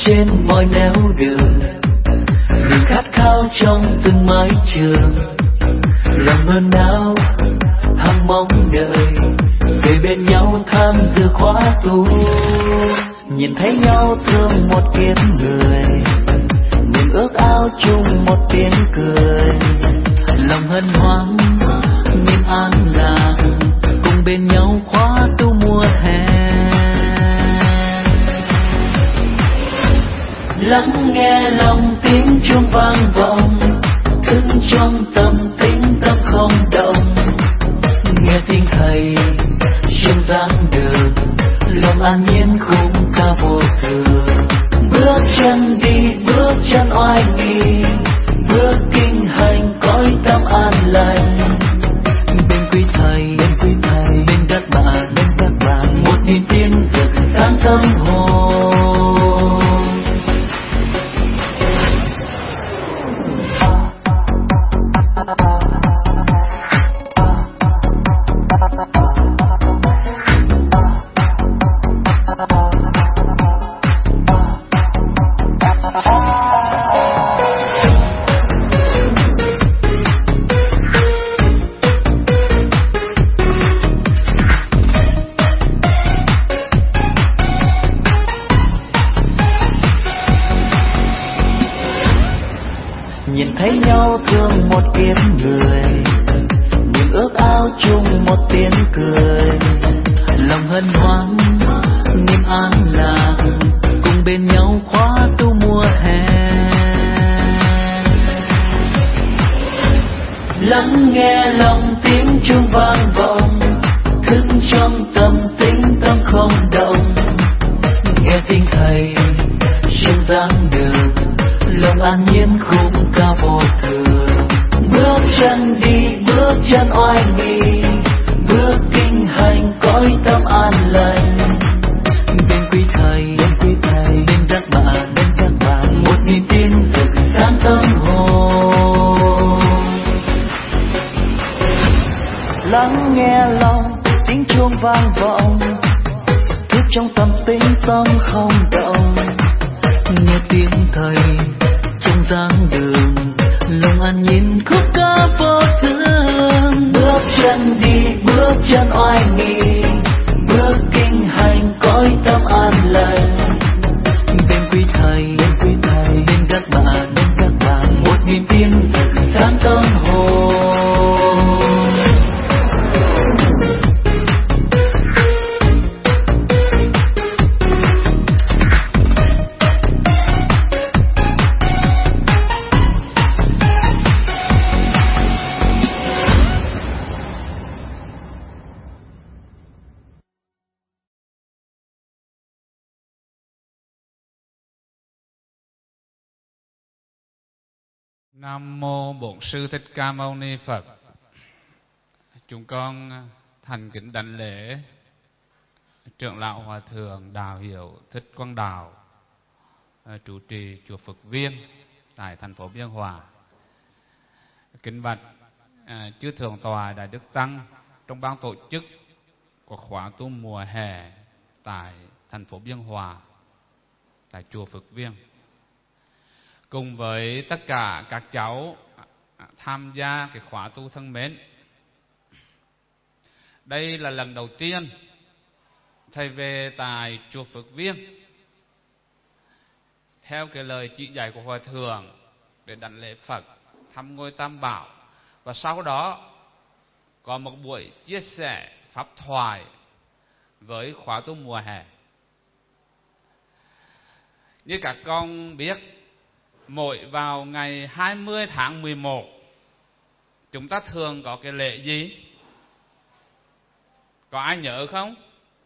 trên mọi nẻo đường, niềm khát khao trong từng mái trường, lòng ơn áo hằng mong đợi về bên nhau tham dự khóa tu. Nhìn thấy nhau thương một kiếp người, niềm ước ao chung một tiếng cười, lòng hân hoan niềm an lạc cùng bên nhau khóa tu mùa hè. Lắng nghe lòng tiếng chuông vang vọng, thức trong tâm tĩnh tâm không động, nghe tiếng thầy trong dáng đường, lòng an nhiên khung ca vô thường. Bước chân đi bước chân oai nghi, bước kinh hành cõi tâm an lành, bên quý thầy bên các bạn một niềm tin rực sáng tâm hồn. Nhìn thấy nhau thương một kiếp người, niềm ước ao chung một tiếng cười, lòng hân hoan niềm an lạc cùng bên nhau khóa tu mùa hè. Lắng nghe lòng tiếng chuông vang vọng, thức trong tâm tĩnh tâm không động, nghe tiếng thầy trong dáng đường, lòng an nhiên khung ca vô thường. Bước chân đi bước chân oai nghi, bước kinh hành cõi tâm an lành, bên quý thầy bên các bạn một niềm tin rực sáng tâm hồn. Lắng nghe lòng tiếng chuông vang vọng, thức trong tâm tĩnh tâm không động, nghe tiếng thầy trong dáng đường, lòng an nhiên khúc ca vô thường. Bước chân đi bước chân oai nghi, bước kinh hành cõi tâm an lành, bên quý thầy bên các bạn một niềm tin rực sáng tâm hồn. Nam mô Bổn Sư Thích Ca Mâu Ni Phật. Chúng con thành kính đảnh lễ trưởng lão hòa thượng Đạo Hiệu Thích Quang Đạo, trụ trì chùa Phật Viên tại thành phố Biên Hòa. Kính bạch chư thượng tọa đại đức tăng trong ban tổ chức của khóa tu mùa hè tại thành phố Biên Hòa, tại chùa Phật Viên, cùng với tất cả các cháu tham gia cái khóa tu thân mến. Đây là lần đầu tiên thầy về tại chùa Phước Viên theo cái lời chỉ dạy của hòa thượng để đảnh lễ Phật, thăm ngôi Tam Bảo, và sau đó có một buổi chia sẻ pháp thoại với khóa tu mùa hè. Như các con biết, mỗi vào ngày 20 tháng 11 chúng ta thường có cái lễ gì? Có ai nhớ không?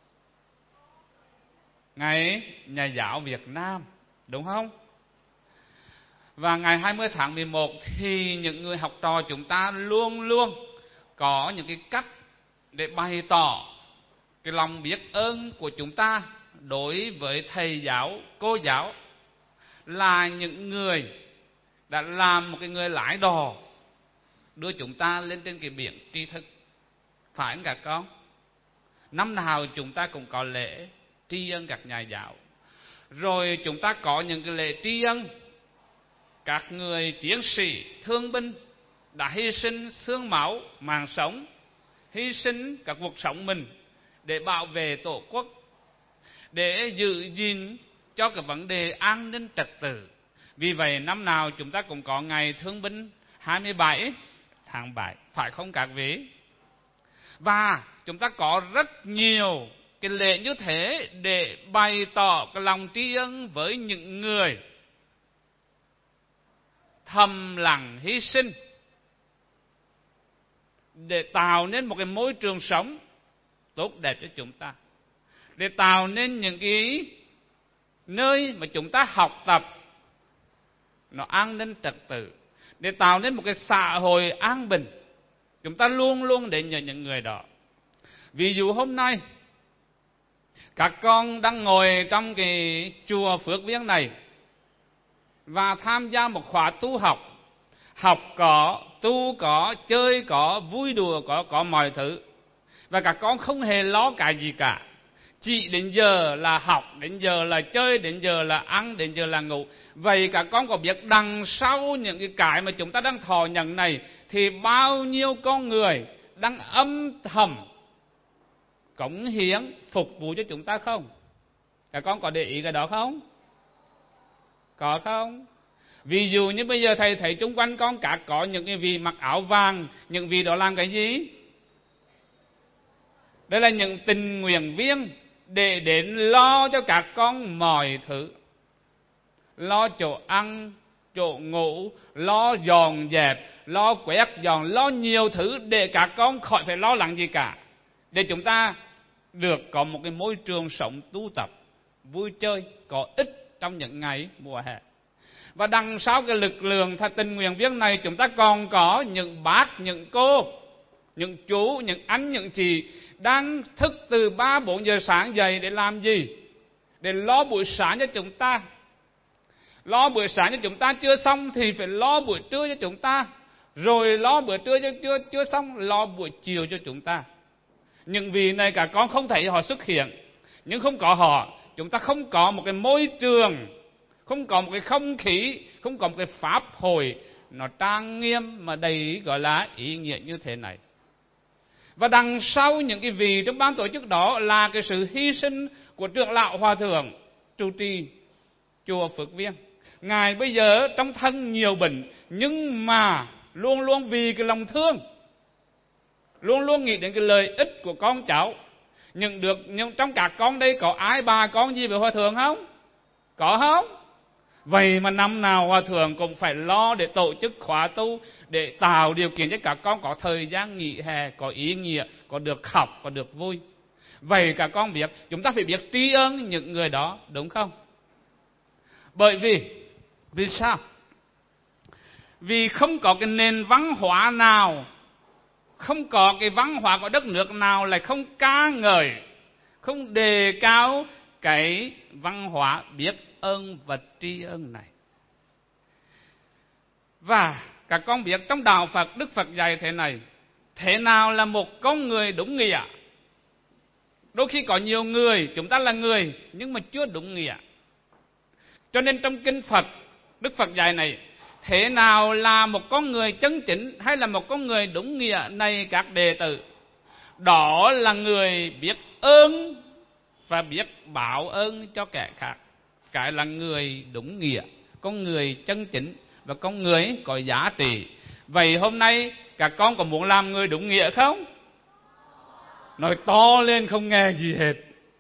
Ngày Nhà giáo Việt Nam, đúng không? Và ngày 20 tháng 11 thì những người học trò chúng ta luôn luôn có những cái cách để bày tỏ cái lòng biết ơn của chúng ta đối với thầy giáo, cô giáo, là những người đã làm một cái người lái đò đưa chúng ta lên trên cái biển tri thức. Phải không các con? Năm nào chúng ta cũng có lễ tri ân các nhà giáo. Rồi chúng ta có những cái lễ tri ân các người chiến sĩ thương binh đã hy sinh xương máu mạng sống, hy sinh cả cuộc sống mình để bảo vệ Tổ quốc, để giữ gìn cho cái vấn đề an ninh trật tự. Vì vậy năm nào chúng ta cũng có ngày thương binh 27 tháng 7, phải không các vị? Và chúng ta có rất nhiều cái lễ như thế để bày tỏ cái lòng tri ân với những người thầm lặng hy sinh để tạo nên một cái môi trường sống tốt đẹp cho chúng ta, để tạo nên những cái nơi mà chúng ta học tập nó an ninh trật tự, để tạo nên một cái xã hội an bình. Chúng ta luôn luôn để nhờ những người đó. Ví dụ hôm nay các con đang ngồi trong cái chùa Phước Viên này và tham gia một khóa tu học. Học có, tu có, chơi có, vui đùa có mọi thứ. Và các con không hề lo cái gì cả. Chỉ đến giờ là học, đến giờ là chơi, đến giờ là ăn, đến giờ là ngủ. Vậy các con có biết đằng sau những cái mà chúng ta đang thọ nhận này thì bao nhiêu con người đang âm thầm cống hiến phục vụ cho chúng ta không? Các con có để ý cái đó không? Có không? Ví dụ như bây giờ thầy thấy xung quanh con cả có những cái vị mặc áo vàng, những vị đó làm cái gì? Đây là những tình nguyện viên để đến lo cho các con mọi thứ. Lo chỗ ăn, chỗ ngủ, lo dọn dẹp, lo quét dọn, lo nhiều thứ để các con khỏi phải lo lắng gì cả. Để chúng ta được có một cái môi trường sống tu tập, vui chơi, có ích trong những ngày mùa hè. Và đằng sau cái lực lượng tình nguyện viên này chúng ta còn có những bác, những cô, những chú, những anh, những chị đang thức từ 3-4 giờ sáng dậy để làm gì? Để lo buổi sáng cho chúng ta. Lo buổi sáng cho chúng ta chưa xong thì phải lo buổi trưa cho chúng ta. Rồi lo buổi trưa chưa xong, lo buổi chiều cho chúng ta. Những vị này cả con không thấy họ xuất hiện. Nhưng không có họ, chúng ta không có một cái môi trường, không có một cái không khí, không có một cái pháp hội nó trang nghiêm mà đầy gọi là ý nghĩa như thế này. Và đằng sau những cái vị trong ban tổ chức đó là cái sự hy sinh của trưởng lão hòa thượng trụ trì chùa Phước Viên. Ngài bây giờ trong thân nhiều bệnh, nhưng mà luôn luôn vì cái lòng thương, luôn luôn nghĩ đến cái lợi ích của con cháu. Nhưng trong các con đây có ai bà con gì về hòa thượng không? Có không? Vậy mà năm nào hòa thượng cũng phải lo để tổ chức khóa tu, để tạo điều kiện cho các con có thời gian nghỉ hè, có ý nghĩa, có được học, có được vui. Vậy các con biết, chúng ta phải biết tri ân những người đó, đúng không? Bởi vì sao? Vì không có cái nền văn hóa nào, không có cái văn hóa của đất nước nào lại không ca ngợi, không đề cao cái văn hóa biết ơn và tri ân này. Và các con biết trong đạo Phật, Đức Phật dạy thế này: thế nào là một con người đúng nghĩa? Đôi khi có nhiều người, chúng ta là người nhưng mà chưa đúng nghĩa. Cho nên trong kinh Phật, Đức Phật dạy này: thế nào là một con người chân chính hay là một con người đúng nghĩa này các đệ tử? Đó là người biết ơn và biết báo ơn cho kẻ khác. Cái là người đúng nghĩa, con người chân chính và con người có giá trị. Vậy hôm nay các con có muốn làm người đúng nghĩa không? Nói to lên không nghe gì hết.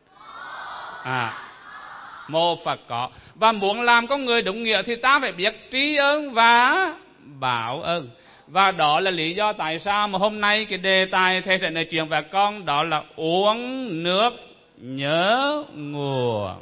Mô Phật có. Và muốn làm con người đúng nghĩa thì ta phải biết tri ân và báo ơn. Và đó là lý do tại sao mà hôm nay cái đề tài thầy sẽ nói chuyện với con, đó là uống nước nhớ nguồn.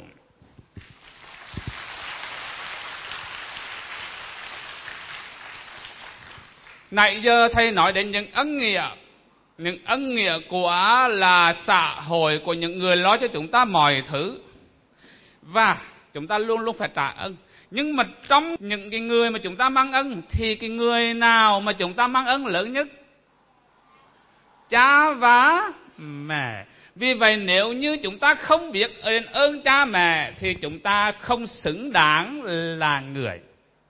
Nãy giờ thầy nói đến những ân nghĩa của là xã hội, của những người lo cho chúng ta mọi thứ. Và chúng ta luôn luôn phải trả ơn. Nhưng mà trong những cái người mà chúng ta mang ơn thì cái người nào mà chúng ta mang ơn lớn nhất? Cha và mẹ. Vì vậy nếu như chúng ta không biết đền ơn cha mẹ thì chúng ta không xứng đáng là người.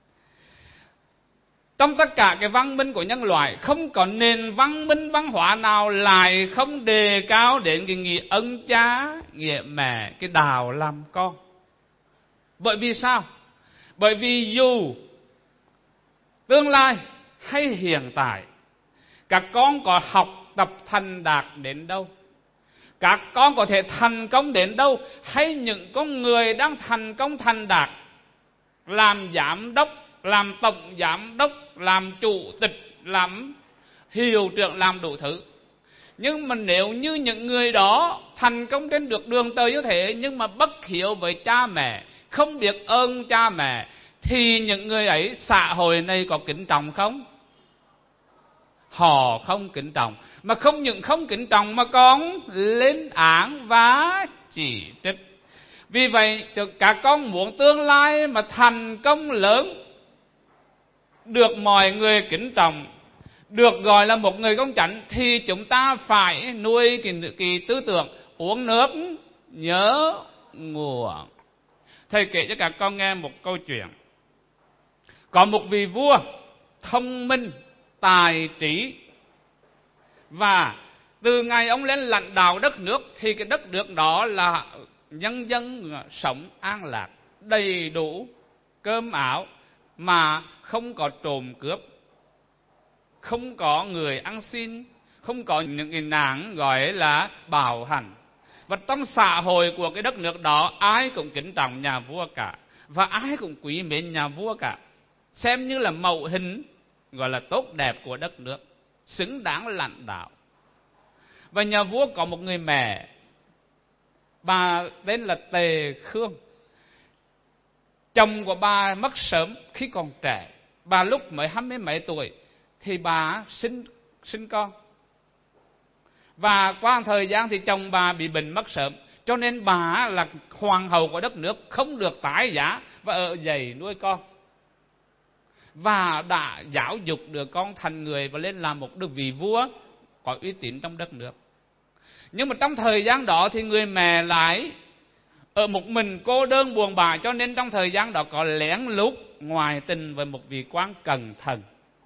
Trong tất cả cái văn minh của nhân loại, không có nền văn minh văn hóa nào lại không đề cao đến cái nghĩa ơn cha, nghĩa mẹ, cái đạo làm con. Bởi vì sao? Bởi vì dù tương lai hay hiện tại, các con có học tập thành đạt đến đâu, các con có thể thành công đến đâu, hay những con người đang thành công thành đạt, làm giám đốc, làm tổng giám đốc, làm chủ tịch, làm hiệu trưởng, làm đủ thứ. Nhưng mà nếu như những người đó thành công trên được đường tới như thế, nhưng mà bất hiếu với cha mẹ, không biết ơn cha mẹ, thì những người ấy xã hội này có kính trọng không? Họ không kính trọng. Mà không những không kính trọng mà còn lên án và chỉ trích. Vì vậy các con muốn tương lai mà thành công lớn, được mọi người kính trọng, được gọi là một người công chánh, thì chúng ta phải nuôi cái tư tưởng uống nước nhớ nguồn. Thầy kể cho các con nghe một câu chuyện. Có một vị vua thông minh, tài trí, và từ ngày ông lên lãnh đạo đất nước thì cái đất nước đó là nhân dân sống an lạc, đầy đủ cơm áo, mà không có trộm cướp, không có người ăn xin, không có những cái nạn gọi là bạo hành. Và trong xã hội của cái đất nước đó, ai cũng kính trọng nhà vua cả, và ai cũng quý mến nhà vua cả, xem như là mẫu hình gọi là tốt đẹp của đất nước, xứng đáng lãnh đạo. Và nhà vua có một người mẹ, bà tên là Tề Khương. Chồng của bà mất sớm khi còn trẻ, bà lúc mới 20 mấy tuổi thì bà sinh con. Và qua thời gian thì chồng bà bị bệnh mất sớm, cho nên bà là hoàng hậu của đất nước, không được tái giá và ở dậy nuôi con. Và đã giáo dục được con thành người và lên làm một đức vị vua có uy tín trong đất nước. Nhưng mà trong thời gian đó thì người mẹ lại ở một mình cô đơn buồn bã, cho nên trong thời gian đó có lén lút ngoại tình với một vị quan cẩn thận,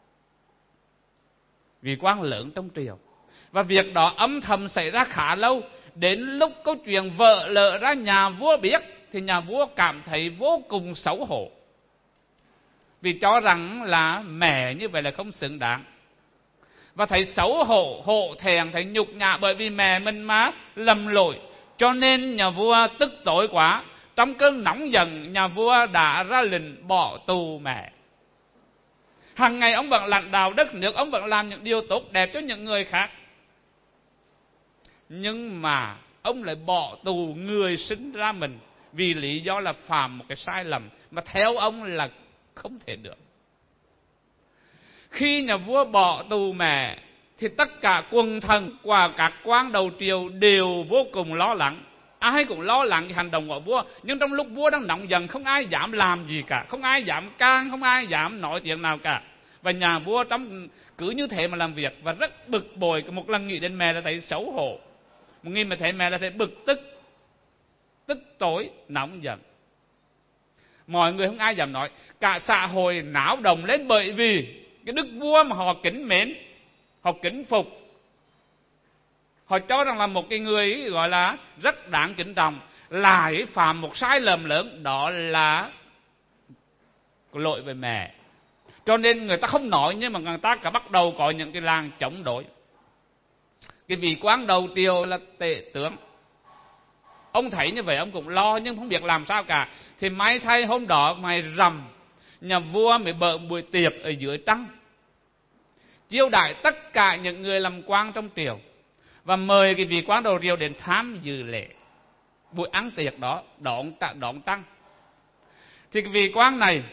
vị quan lớn trong triều. Và việc đó âm thầm xảy ra khá lâu. Đến lúc câu chuyện vợ lỡ ra nhà vua biết thì nhà vua cảm thấy vô cùng xấu hổ, vì cho rằng là mẹ như vậy là không xứng đáng, và thấy xấu hổ, hổ thẹn, thấy nhục nhã bởi vì mẹ mình mà lầm lỗi. Cho nên nhà vua tức tối quá, trong cơn nóng giận, nhà vua đã ra lệnh bỏ tù mẹ. Hằng ngày ông vẫn lãnh đạo đất nước, ông vẫn làm những điều tốt đẹp cho những người khác, nhưng mà ông lại bỏ tù người sinh ra mình vì lý do là phạm một cái sai lầm mà theo ông là không thể được. Khi nhà vua bỏ tù mẹ thì tất cả quần thần và các quan đầu triều đều vô cùng lo lắng. Ai cũng lo lắng cái hành động của vua, nhưng trong lúc vua đang nóng giận không ai dám làm gì cả, không ai dám can, không ai dám nói tiếng nào cả. Và nhà vua trong cứ như thế mà làm việc và rất bực bội. Một lần nghĩ đến mẹ là thấy xấu hổ, một khi mà thấy mẹ là thấy bực tức tối, nóng giận. Mọi người không ai dám nói, cả xã hội náo động lên bởi vì cái đức vua mà họ kính mến, họ kính phục, họ cho rằng là một cái người gọi là rất đáng kính trọng, lại phạm một sai lầm lớn, đó là lỗi về mẹ. Cho nên người ta không nói, nhưng mà người ta cả bắt đầu có những cái làng chống đối. Cái vị quan đầu triều là Tể tướng, ông thấy như vậy ông cũng lo nhưng không biết làm sao cả. Thì may thay hôm đó mày rằm, nhà vua mới bợ buổi tiệc ở dưới trăng, chiêu đãi tất cả những người làm quan trong triều, và mời cái vị quan đầu triều đến tham dự lễ buổi ăn tiệc đó, đón trăng. Thì cái vị quan này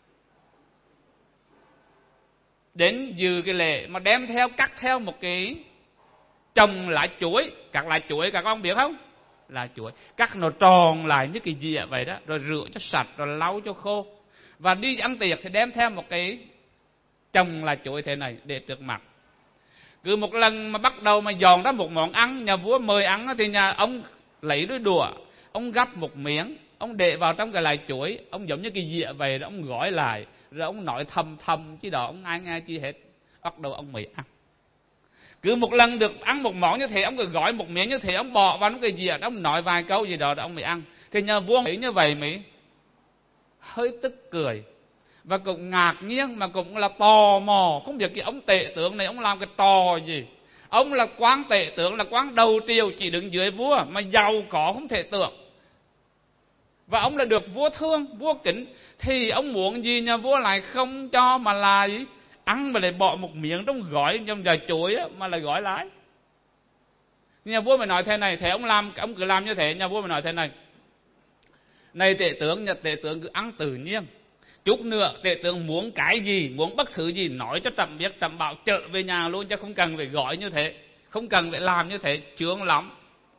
đến dự cái lễ mà đem theo, cắt theo một cái trồng lá chuối. Các lá chuối các con biết không? Lá chuối cắt nó tròn lại như cái dĩa vậy đó, rồi rửa cho sạch, rồi lau cho khô. Và đi ăn tiệc thì đem theo một cái trồng lá chuối thế này để trước mặt. Cứ một lần mà bắt đầu mà dọn ra một món ăn, nhà vua mời ăn thì nhà ông lấy đôi đũa, ông gắp một miếng, ông để vào trong cái lại chuối, ông giống như cái dĩa về, ông gói lại, rồi ông nói thầm thầm chứ đó ông ai nghe chi hết. Bắt đầu ông mới ăn. Cứ một lần được ăn một món như thế, ông cứ gói một miếng như thế, ông bỏ vào cái dĩa, ông nói vài câu gì đó, ông mới ăn. Thì nhà vua nghĩ như vậy mới hơi tức cười và cũng ngạc nhiên, mà cũng là tò mò, không biết cái ông tể tướng này ông làm cái trò gì. Ông là quan tể tướng, là quan đầu triều, chỉ đứng dưới vua mà giàu có không thể tưởng, và ông là được vua thương, vua kính, thì ông muốn gì nhà vua lại không cho, mà là gì? Ăn mà lại bỏ một miếng trong gói trong giò chuối á, mà lại gói lại. Nhà vua mới nói thế này, thế ông cứ làm như thế. Nhà vua mới nói thế này: này tể tướng, tể tướng cứ ăn tự nhiên. Chút nữa tể tướng muốn cái gì, muốn bất cứ gì nói cho trẫm biết, trẫm bảo trở về nhà luôn, chứ không cần phải gói như thế, không cần phải làm như thế, chướng lắm.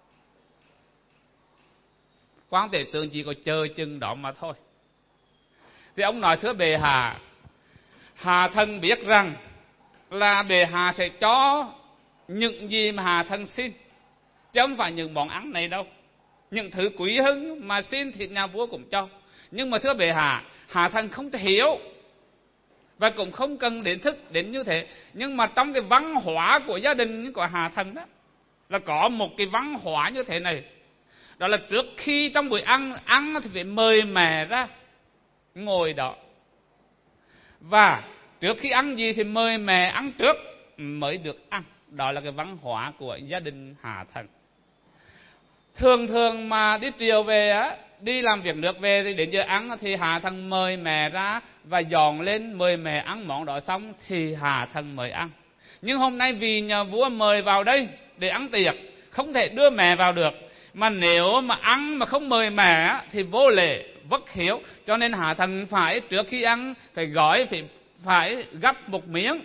Quan tể tướng chỉ có chờ chừng đó mà thôi. Thì ông nói: thưa bệ hạ, hạ thần biết rằng là bệ hạ sẽ cho những gì mà hạ thần xin, chứ không phải những món ăn này đâu. Những thứ quý hưng mà xin thì nhà vua cũng cho. Nhưng mà thưa bệ hạ, hạ thần không thể hiểu và cũng không cần đến thức đến như thế. Nhưng mà trong cái văn hóa của gia đình của hạ thần đó, là có một cái văn hóa như thế này. Đó là trước khi trong buổi ăn thì phải mời mẹ ra ngồi đó. Và trước khi ăn gì thì mời mẹ ăn trước mới được ăn. Đó là cái văn hóa của gia đình hạ thần. Thường mà đi triều về á, đi làm việc nước về thì đến giờ ăn thì hạ thần mời mẹ ra và dọn lên, mời mẹ ăn món đó xong thì hạ thần mời ăn. Nhưng hôm nay vì nhà vua mời vào đây để ăn tiệc, không thể đưa mẹ vào được, mà nếu mà ăn mà không mời mẹ thì vô lễ bất hiếu, cho nên hạ thần phải trước khi ăn phải gói, phải gắp một miếng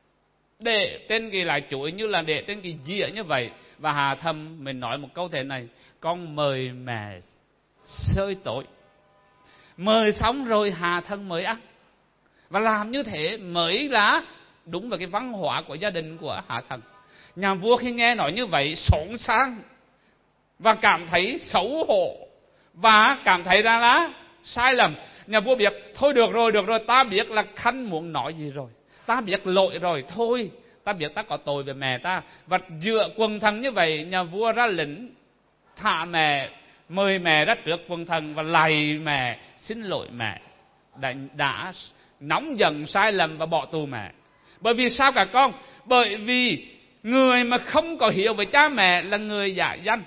để trên cái lại chuối, như là để trên cái dĩa như vậy. Và hạ thần mình nói một câu thế này: con mời mẹ sơi tối. Mời xong rồi hạ thần mới ăn. Và làm như thế mới là đúng với cái văn hóa của gia đình của hạ thần. Nhà vua khi nghe nói như vậy xốn sang và cảm thấy xấu hổ và cảm thấy ra là sai lầm. Nhà vua biết thôi được rồi, ta biết là khanh muốn nói gì rồi, ta biết lỗi rồi, thôi ta biết ta có tội về mẹ ta. Và dựa quần thần như vậy, nhà vua ra lệnh thả mẹ, mời mẹ ra trước quần thần và lạy mẹ, xin lỗi mẹ đã nóng giận sai lầm và bỏ tù mẹ. Bởi vì sao cả con? Bởi vì người mà không có hiểu về cha mẹ là người giả danh.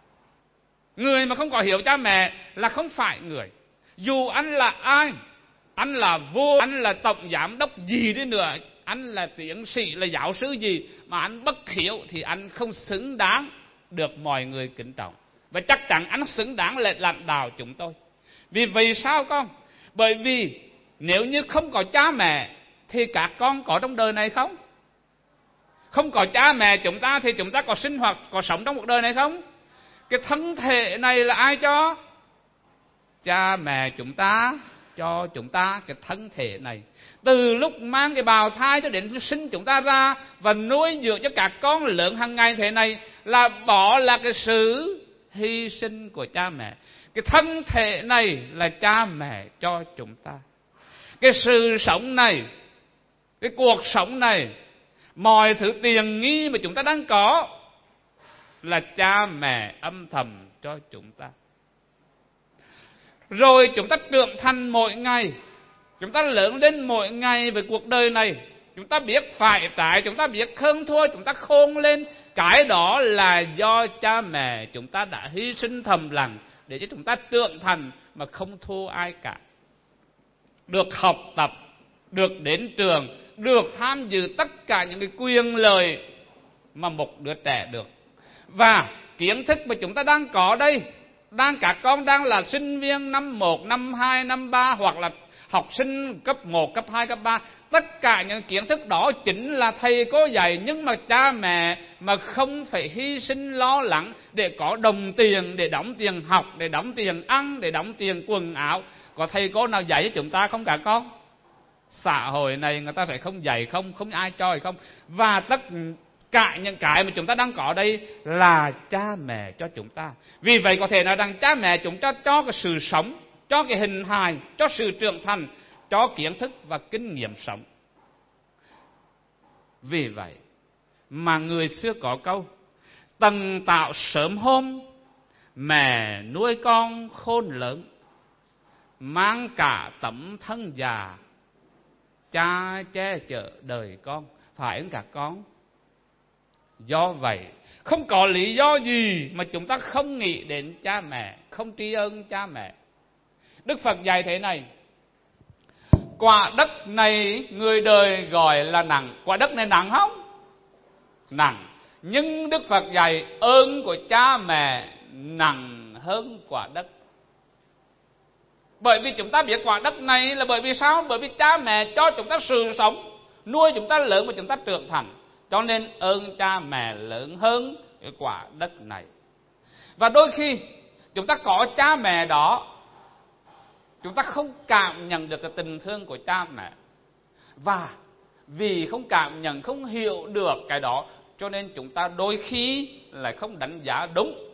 Người mà không có hiểu cha mẹ là không phải người. Dù anh là ai, anh là vua, anh là tổng giám đốc gì đi nữa, anh là tiến sĩ, là giáo sư gì, mà anh bất hiểu thì anh không xứng đáng được mọi người kính trọng. Và chắc chắn anh xứng đáng là lãnh đạo chúng tôi. Vì sao con? Bởi vì nếu như không có cha mẹ thì các con có trong đời này không? Không có cha mẹ chúng ta thì chúng ta có sinh hoạt, có sống trong cuộc đời này không? Cái thân thể này là ai cho? Cha mẹ chúng ta cho chúng ta cái thân thể này. Từ lúc mang cái bào thai cho đến sinh chúng ta ra và nuôi dưỡng cho các con lớn hàng ngày thế này là bỏ là cái sự hy sinh của cha mẹ. Cái thân thể này là cha mẹ cho chúng ta. Cái sự sống này, cái cuộc sống này, mọi thứ tiền nghi mà chúng ta đang có là cha mẹ âm thầm cho chúng ta. Rồi chúng ta trưởng thành mỗi ngày, chúng ta lớn lên mỗi ngày về cuộc đời này, chúng ta biết phải trái, chúng ta biết hơn thua, chúng ta khôn lên. Cái đó là do cha mẹ chúng ta đã hy sinh thầm lặng để cho chúng ta trưởng thành mà không thua ai cả. Được học tập, được đến trường, được tham dự tất cả những cái quyền lợi mà một đứa trẻ được. Và kiến thức mà chúng ta đang có đây, các con đang là sinh viên năm 1, năm 2, năm 3 hoặc là học sinh cấp 1, cấp 2, cấp 3. Tất cả những kiến thức đó chính là thầy cô dạy, nhưng mà cha mẹ mà không phải hy sinh lo lắng để có đồng tiền, để đóng tiền học, để đóng tiền ăn, để đóng tiền quần áo. Có thầy cô nào dạy cho chúng ta không cả con? Xã hội này người ta sẽ không dạy không ai cho hay không. Và cả những cái mà chúng ta đang có đây là cha mẹ cho chúng ta. Vì vậy có thể nói rằng cha mẹ chúng ta cho cái sự sống, cho cái hình hài, cho sự trưởng thành, cho kiến thức và kinh nghiệm sống. Vì vậy mà người xưa có câu: tần tạo sớm hôm, mẹ nuôi con khôn lớn, mang cả tấm thân già, cha che chở đời con. Phải không các con? Do vậy không có lý do gì mà chúng ta không nghĩ đến cha mẹ, không tri ân cha mẹ. Đức Phật dạy thế này: quả đất này người đời gọi là nặng. Quả đất này nặng không? Nặng. Nhưng Đức Phật dạy ơn của cha mẹ nặng hơn quả đất. Bởi vì chúng ta biết quả đất này là bởi vì sao? Bởi vì cha mẹ cho chúng ta sự sống, nuôi chúng ta lớn và chúng ta trưởng thành. Cho nên ơn cha mẹ lớn hơn cái quả đất này. Và đôi khi chúng ta có cha mẹ đó, chúng ta không cảm nhận được cái tình thương của cha mẹ. Và vì không cảm nhận, không hiểu được cái đó, cho nên chúng ta đôi khi lại không đánh giá đúng.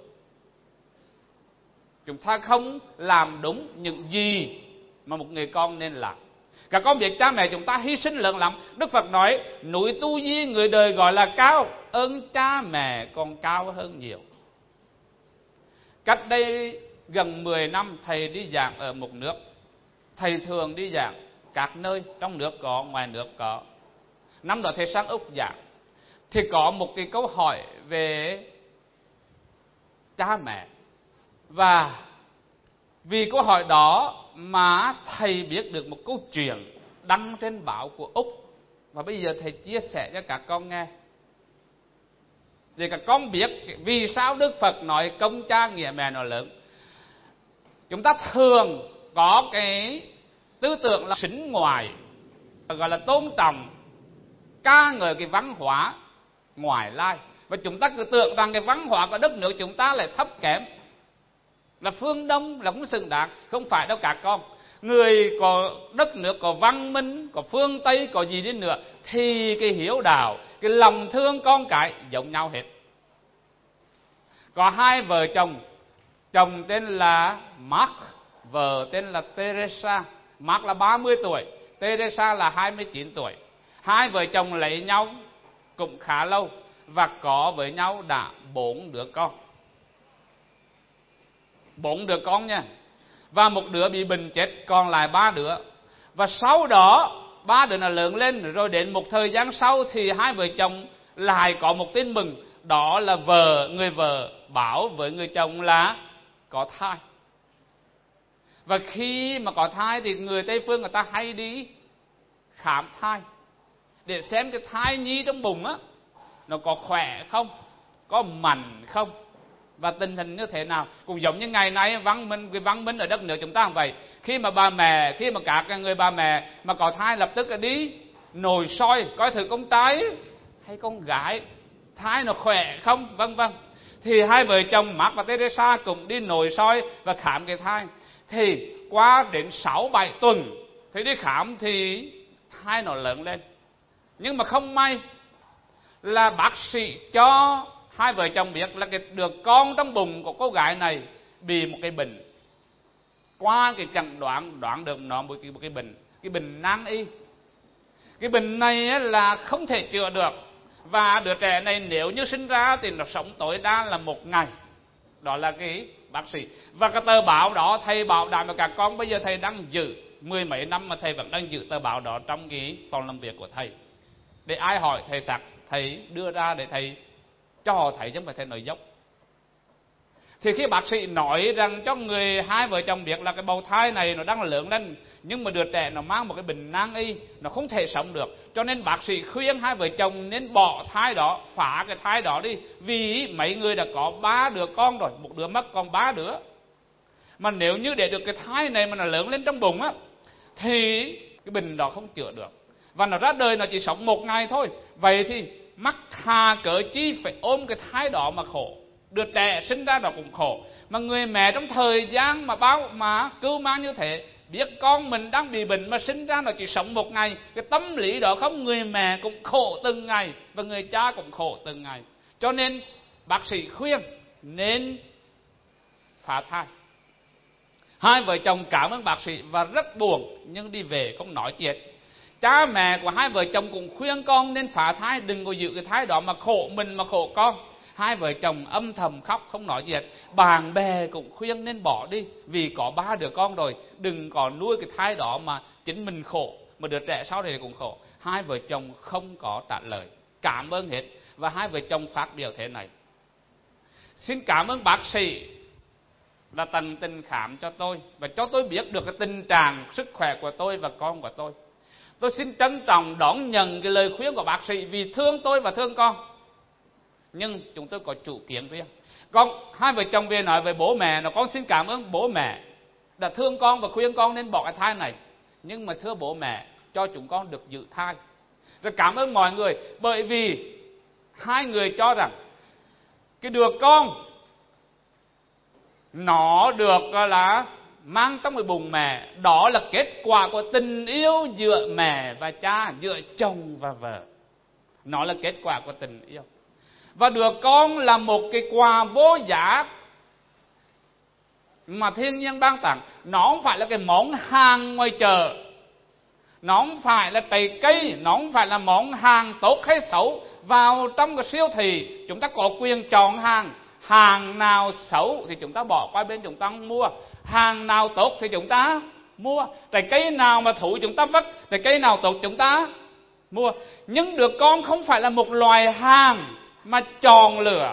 Chúng ta không làm đúng những gì mà một người con nên làm. Các con biết cha mẹ chúng ta hy sinh lớn lắm. Đức Phật nói núi Tu Di người đời gọi là cao, ơn cha mẹ còn cao hơn nhiều. Cách đây gần 10 năm thầy đi giảng ở một nước. Thầy thường đi giảng các nơi, trong nước có, ngoài nước có. Năm đó thầy sang Úc giảng, thì có một cái câu hỏi về cha mẹ. Và vì câu hỏi đó mà thầy biết được một câu chuyện đăng trên báo của Úc. Và bây giờ thầy chia sẻ cho các con nghe, để các con biết vì sao Đức Phật nói công cha nghĩa mẹ nó lớn. Chúng ta thường có cái tư tưởng là sính ngoại, gọi là tôn trọng, ca ngợi cái văn hóa ngoại lai. Và chúng ta cứ tưởng rằng cái văn hóa của đất nước chúng ta lại thấp kém, là phương Đông là không xứng đáng. Không phải đâu các con. Người có đất nước, có văn minh, có phương Tây, có gì đi nữa, thì cái hiếu đạo, cái lòng thương con cái giống nhau hết. Có hai vợ chồng, chồng tên là Mark, vợ tên là Teresa. Mark là 30 tuổi, Teresa là 29 tuổi. Hai vợ chồng lấy nhau cũng khá lâu và có với nhau đã 4 đứa con. 4 đứa con nha. Và một đứa bị bệnh chết, còn lại 3 đứa. Và sau đó 3 đứa nó lớn lên, rồi đến một thời gian sau thì hai vợ chồng lại có một tin mừng. Đó là người vợ bảo với người chồng là có thai. Và khi mà có thai thì người Tây phương người ta hay đi khám thai để xem cái thai nhi trong bụng á nó có khỏe không, có mạnh không, và tình hình như thế nào. Cũng giống như ngày nay cái văn minh ở đất nước chúng ta cũng vậy. Khi mà các người bà mẹ mà có thai lập tức là đi nội soi coi thử con trai hay con gái, thai nó khỏe không, vân vân. Thì hai vợ chồng Mark và Teresa cũng đi nội soi và khám cái thai. Thì qua đến 6-7 tuần thì đi khám thì thai nó lớn lên. Nhưng mà không may là bác sĩ cho hai vợ chồng biết là cái đứa con trong bụng của cô gái này bị một cái bệnh. Qua cái chẩn đoán được nó một cái bệnh nan y. Cái bệnh này là không thể chữa được. Và đứa trẻ này nếu như sinh ra thì nó sống tối đa là 1 ngày. Đó là cái bác sĩ. Và cái tờ báo đó thầy bảo đảm với các con, bây giờ thầy đang giữ 10 mấy năm mà thầy vẫn đang giữ tờ báo đó trong cái phòng làm việc của thầy. Để ai hỏi thầy đưa ra để thầy cho họ thấy chứ không phải thầy nói dốc. Thì khi bác sĩ nói rằng cho hai vợ chồng biết là cái bào thai này nó đang lớn lên, nhưng mà đứa trẻ nó mang một cái bệnh nan y, nó không thể sống được, cho nên bác sĩ khuyên hai vợ chồng nên bỏ thai đó, phá cái thai đó đi. Vì mấy người đã có 3 đứa con rồi, một đứa mất còn 3 đứa. Mà nếu như để được cái thai này mà nó lớn lên trong bụng á, thì cái bệnh đó không chữa được, và nó ra đời nó chỉ sống 1 ngày thôi. Vậy thì mắc hà cỡ chi phải ôm cái thai đó mà khổ. Đứa trẻ sinh ra nó cũng khổ, mà người mẹ trong thời gian mà cứu mang như thế biết con mình đang bị bệnh mà sinh ra nó chỉ sống một ngày. Cái tâm lý đó không, người mẹ cũng khổ từng ngày và người cha cũng khổ từng ngày. Cho nên bác sĩ khuyên nên phá thai. Hai vợ chồng cảm ơn bác sĩ và rất buồn, nhưng đi về không nói chuyện. Cha mẹ của hai vợ chồng cũng khuyên con nên phá thai, đừng có giữ cái thai đó mà khổ mình mà khổ con. Hai vợ chồng âm thầm khóc không nói chuyện. Bạn bè cũng khuyên nên bỏ đi, vì có 3 đứa con rồi, đừng có nuôi cái thai đó mà chính mình khổ, mà đứa trẻ sau này cũng khổ. Hai vợ chồng không có trả lời, cảm ơn hết. Và hai vợ chồng phát biểu thế này: xin cảm ơn bác sĩ đã tận tình khám cho tôi và cho tôi biết được cái tình trạng sức khỏe của tôi và con của tôi. Tôi xin trân trọng đón nhận cái lời khuyên của bác sĩ vì thương tôi và thương con. Nhưng chúng tôi có chủ kiến riêng. Hai vợ chồng về nói với bố mẹ là con xin cảm ơn bố mẹ đã thương con và khuyên con nên bỏ cái thai này. Nhưng mà thưa bố mẹ, cho chúng con được giữ thai. Rồi cảm ơn mọi người, bởi vì hai người cho rằng cái đứa con nó được là mang trong cái bụng mẹ, đó là kết quả của tình yêu giữa mẹ và cha, giữa chồng và vợ. Nó là kết quả của tình yêu. Và đứa con là một cái quà vô giá mà thiên nhiên ban tặng. Nó không phải là cái món hàng ngoài chợ, nó không phải là trái cây, nó không phải là món hàng tốt hay xấu. Vào trong cái siêu thị, chúng ta có quyền chọn hàng. Hàng nào xấu thì chúng ta bỏ qua bên, chúng ta không mua. Hàng nào tốt thì chúng ta mua. Trái cây nào mà thúi chúng ta vứt, trái cây nào tốt chúng ta mua. Nhưng đứa con không phải là một loài hàng mà chọn lựa.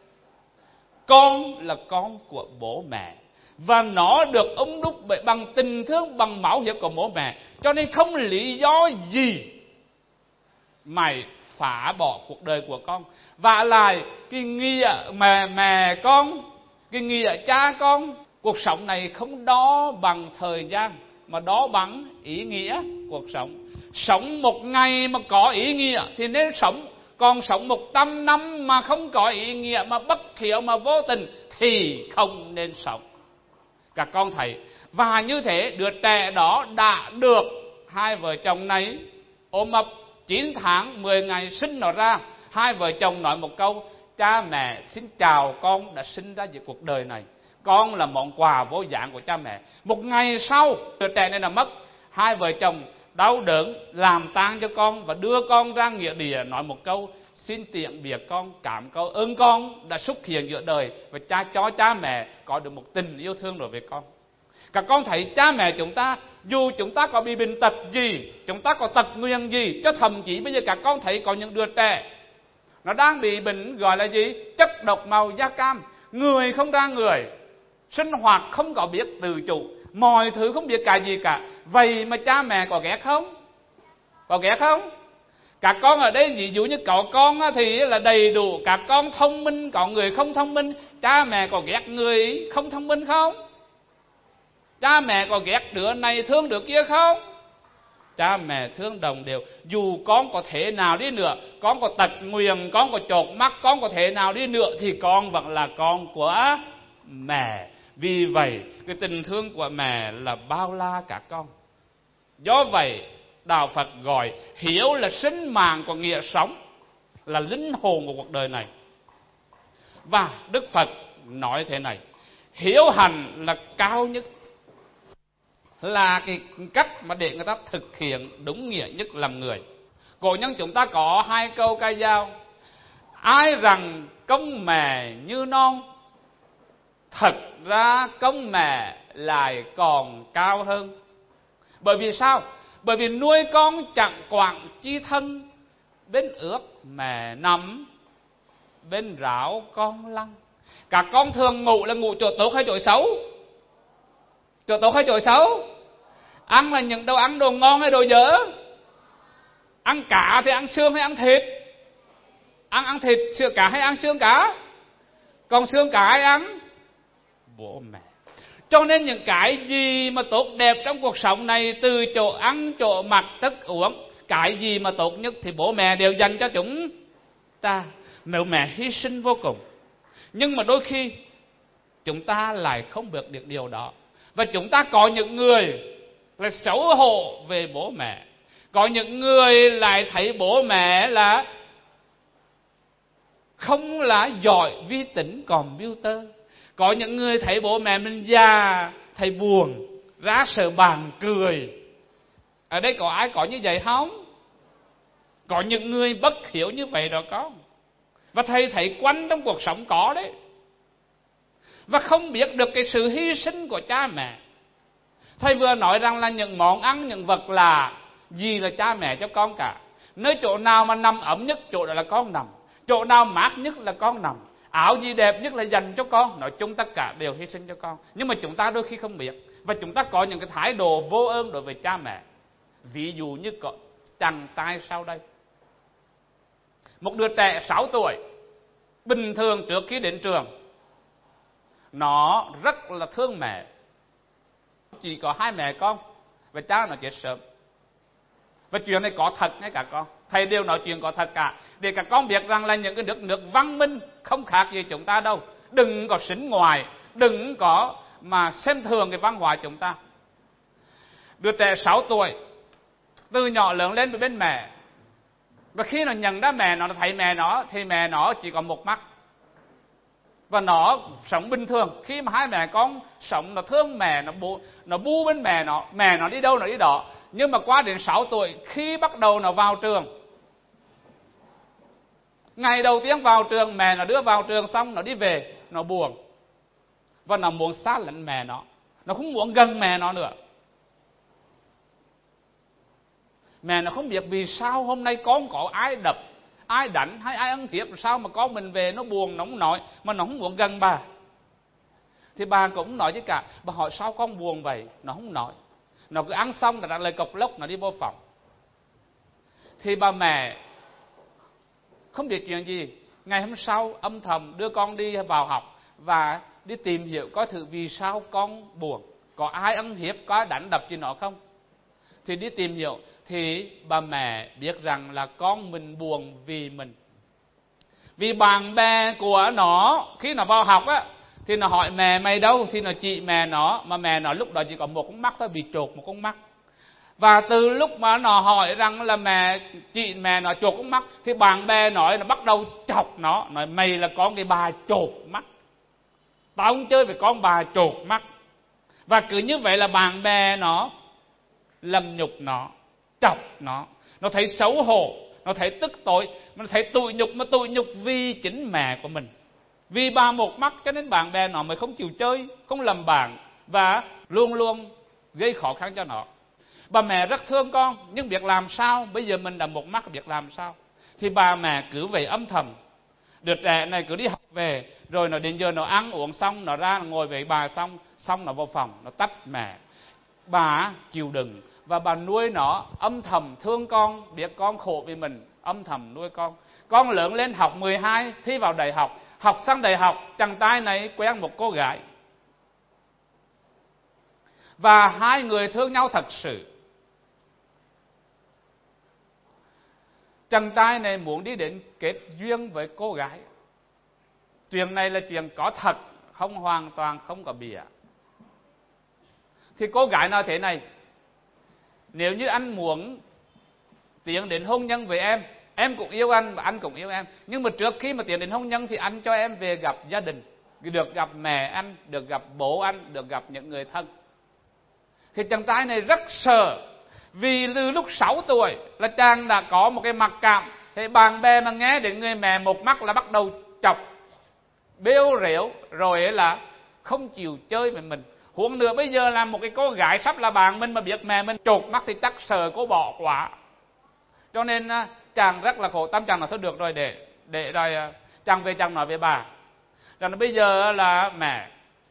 Con là con của bố mẹ, và nó được đúc bằng tình thương, bằng máu huyết của bố mẹ. Cho nên không lý do gì mày phá bỏ cuộc đời của con. Và lại cái nghĩa mẹ con, cái nghĩa cha con, cuộc sống này không đo bằng thời gian mà đo bằng ý nghĩa cuộc sống. Sống một ngày mà có ý nghĩa thì nên sống. Còn sống 100 năm mà không có ý nghĩa, mà bất hiếu, mà vô tình thì không nên sống. Các con thấy. Và như thế đứa trẻ đó đã được hai vợ chồng này ôm ấp 9 tháng 10 ngày sinh nó ra. Hai vợ chồng nói một câu: cha mẹ xin chào con đã sinh ra về cuộc đời này. Con là món quà vô giá của cha mẹ. Một ngày sau đứa trẻ này là mất. Hai vợ chồng đau đớn làm tang cho con và đưa con ra nghĩa địa, nói một câu: xin tiện biệt con, cảm ơn con đã xuất hiện giữa đời và cho cha mẹ có được một tình yêu thương đối với con. Các con thấy cha mẹ chúng ta, dù chúng ta có bị bệnh tật gì, chúng ta có tật nguyền gì, cho thậm chí bây giờ các con thấy có những đứa trẻ nó đang bị bệnh gọi là gì? Chất độc màu da cam. Người không ra người, sinh hoạt không có biết tự chủ, mọi thứ không biết cái gì cả. Vậy mà cha mẹ có ghét không? Có ghét không? Các con ở đây ví dụ như có con thì là đầy đủ, các con thông minh, có người không thông minh. Cha mẹ có ghét người không thông minh không? Cha mẹ có ghét đứa này thương đứa kia không? Cha mẹ thương đồng đều. Dù con có thế nào đi nữa, con có tật nguyền, con có chột mắt, con có thế nào đi nữa, thì con vẫn là con của mẹ. Vì vậy cái tình thương của mẹ là bao la các con. Do vậy đạo Phật gọi hiếu là sinh mạng của nghĩa sống, là linh hồn của cuộc đời này. Và Đức Phật nói thế này: hiếu hành là cao nhất, là cái cách mà để người ta thực hiện đúng nghĩa nhất làm người. Cổ nhân chúng ta có 2 câu ca dao: ai rằng công mẹ như non, thật ra công mẹ lại còn cao hơn. Bởi vì sao? Bởi vì nuôi con chẳng quản chi thân, bên ướt mẹ nằm, bên ráo con lăn. Các con thường ngủ là ngủ chỗ tốt hay chỗ xấu? Chỗ tốt hay chỗ xấu? Ăn là những đồ ăn đồ ngon hay đồ dở? Ăn cá thì ăn xương hay ăn thịt? Ăn thịt xương cá hay ăn xương cá? Còn xương cá ai ăn? Bố mẹ. Cho nên những cái gì mà tốt đẹp trong cuộc sống này, từ chỗ ăn, chỗ mặc, thức uống, cái gì mà tốt nhất thì bố mẹ đều dành cho chúng ta. Mẹ hy sinh vô cùng. Nhưng mà đôi khi chúng ta lại không biết được điều đó. Và chúng ta có những người là xấu hổ về bố mẹ. Có những người lại thấy bố mẹ là không là giỏi vi tính computer. Có những người thấy bố mẹ mình già, thấy buồn, ra sợ bàn cười. Ở đây có ai có như vậy không? Có những người bất hiếu như vậy đó có. Và thầy thấy quanh trong cuộc sống có đấy. Và không biết được cái sự hy sinh của cha mẹ. Thầy vừa nói rằng là những món ăn, những vật là gì là cha mẹ cho con cả. Nơi chỗ nào mà nằm ấm nhất, chỗ đó là con nằm. Chỗ nào mát nhất là con nằm. Áo gì đẹp nhất là dành cho con. Nói chung tất cả đều hy sinh cho con. Nhưng mà chúng ta đôi khi không biết. Và chúng ta có những cái thái độ vô ơn đối với cha mẹ. Ví dụ như có chàng trai sau đây. Một đứa trẻ 6 tuổi, bình thường trước khi đến trường, nó rất là thương mẹ. Chỉ có 2 mẹ con, và cha nó chết sớm. Và chuyện này có thật nha các con. Thầy đều nói chuyện có thật cả. Để các con biết rằng là những cái nước văn minh không khác gì chúng ta đâu. Đừng có xính ngoài, đừng có mà xem thường cái văn hóa chúng ta. Đứa trẻ 6 tuổi, từ nhỏ lớn lên với bên mẹ. Và khi nó nhận ra mẹ nó thấy mẹ nó, thì mẹ nó chỉ có một mắt. Và nó sống bình thường. Khi mà 2 mẹ con sống, nó thương mẹ, nó bu bên mẹ nó đi đâu nó đi đó. Nhưng mà qua đến 6 tuổi, khi bắt đầu nó vào trường, ngày đầu tiên vào trường, mẹ nó đưa vào trường xong, nó đi về, nó buồn. Và nó muốn xa lánh mẹ nó không muốn gần mẹ nó nữa. Mẹ nó không biết vì sao hôm nay con có ai đập, ai đánh hay ai ăn hiếp, sao mà con mình về nó buồn, nó không nói, mà nó không muốn gần bà. Thì bà cũng nói chứ cả, bà hỏi sao con buồn vậy, nó không nói. Nó cứ ăn xong là đặt lời cộc lốc, nó đi vô phòng. Thì bà mẹ không biết chuyện gì, ngày hôm sau âm thầm đưa con đi vào học và đi tìm hiểu coi thử vì sao con buồn, có ai ăn hiếp, có ai đánh đập gì nó không. Thì đi tìm hiểu thì bà mẹ biết rằng là con mình buồn vì mình. Vì bạn bè của nó khi nó vào học á, thì nó hỏi mẹ mày đâu, thì nó chỉ mẹ nó, mà mẹ nó lúc đó chỉ có một con mắt thôi, bị chột một con mắt. Và từ lúc mà nó hỏi rằng là chị mẹ nó chột con mắt, thì bạn bè nói nó bắt đầu chọc nó, nói mày là con cái bà chột mắt, tao không chơi với con bà chột mắt. Và cứ như vậy là bạn bè nó lầm nhục nó, chọc nó thấy xấu hổ, nó thấy tức tội, nó thấy tủi nhục, mà tủi nhục vì chính mẹ của mình. Vì bà một mắt cho nên bạn bè nó mới không chịu chơi, không làm bạn và luôn luôn gây khó khăn cho nó. Bà mẹ rất thương con, nhưng biết làm sao, bây giờ mình đã một mắt biết làm sao. Thì bà mẹ cứ về âm thầm. Đứa trẻ này cứ đi học về, rồi nó đến giờ nó ăn uống xong, nó ra nó ngồi với bà xong nó vào phòng, nó tách mẹ. Bà chịu đựng và bà nuôi nó âm thầm thương con, biết con khổ vì mình, âm thầm nuôi con. Con lớn lên học 12, thi vào đại học. Học sang đại học, chàng trai này quen một cô gái. Và 2 người thương nhau thật sự. Chàng trai này muốn đi đến kết duyên với cô gái. Chuyện này là chuyện có thật, không hoàn toàn không có bịa. Thì cô gái nói thế này: nếu như anh muốn tiến đến hôn nhân với em cũng yêu anh và anh cũng yêu em. Nhưng mà trước khi mà tiến đến hôn nhân thì anh cho em về gặp gia đình, được gặp mẹ anh, được gặp bố anh, được gặp những người thân. Thì chàng trai này rất sợ, vì từ lúc 6 tuổi là chàng đã có một cái mặc cảm. Thì bạn bè mà nghe đến người mẹ một mắt là bắt đầu chọc, bêu rếu, rồi là không chịu chơi với mình. Huống nữa bây giờ là một cái cô gái sắp là bạn mình mà biết mẹ mình chột mắt thì chắc sợ cô bỏ quá. Cho nên chàng rất là khổ tâm. Chàng nói thôi được rồi, để rồi chàng về chàng nói với bà rằng bây giờ là mẹ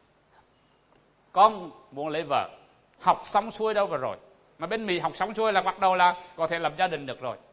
con muốn lấy vợ, học xong xuôi đâu vào rồi, mà bên Mỹ học xong xuôi là bắt đầu là có thể lập gia đình được rồi.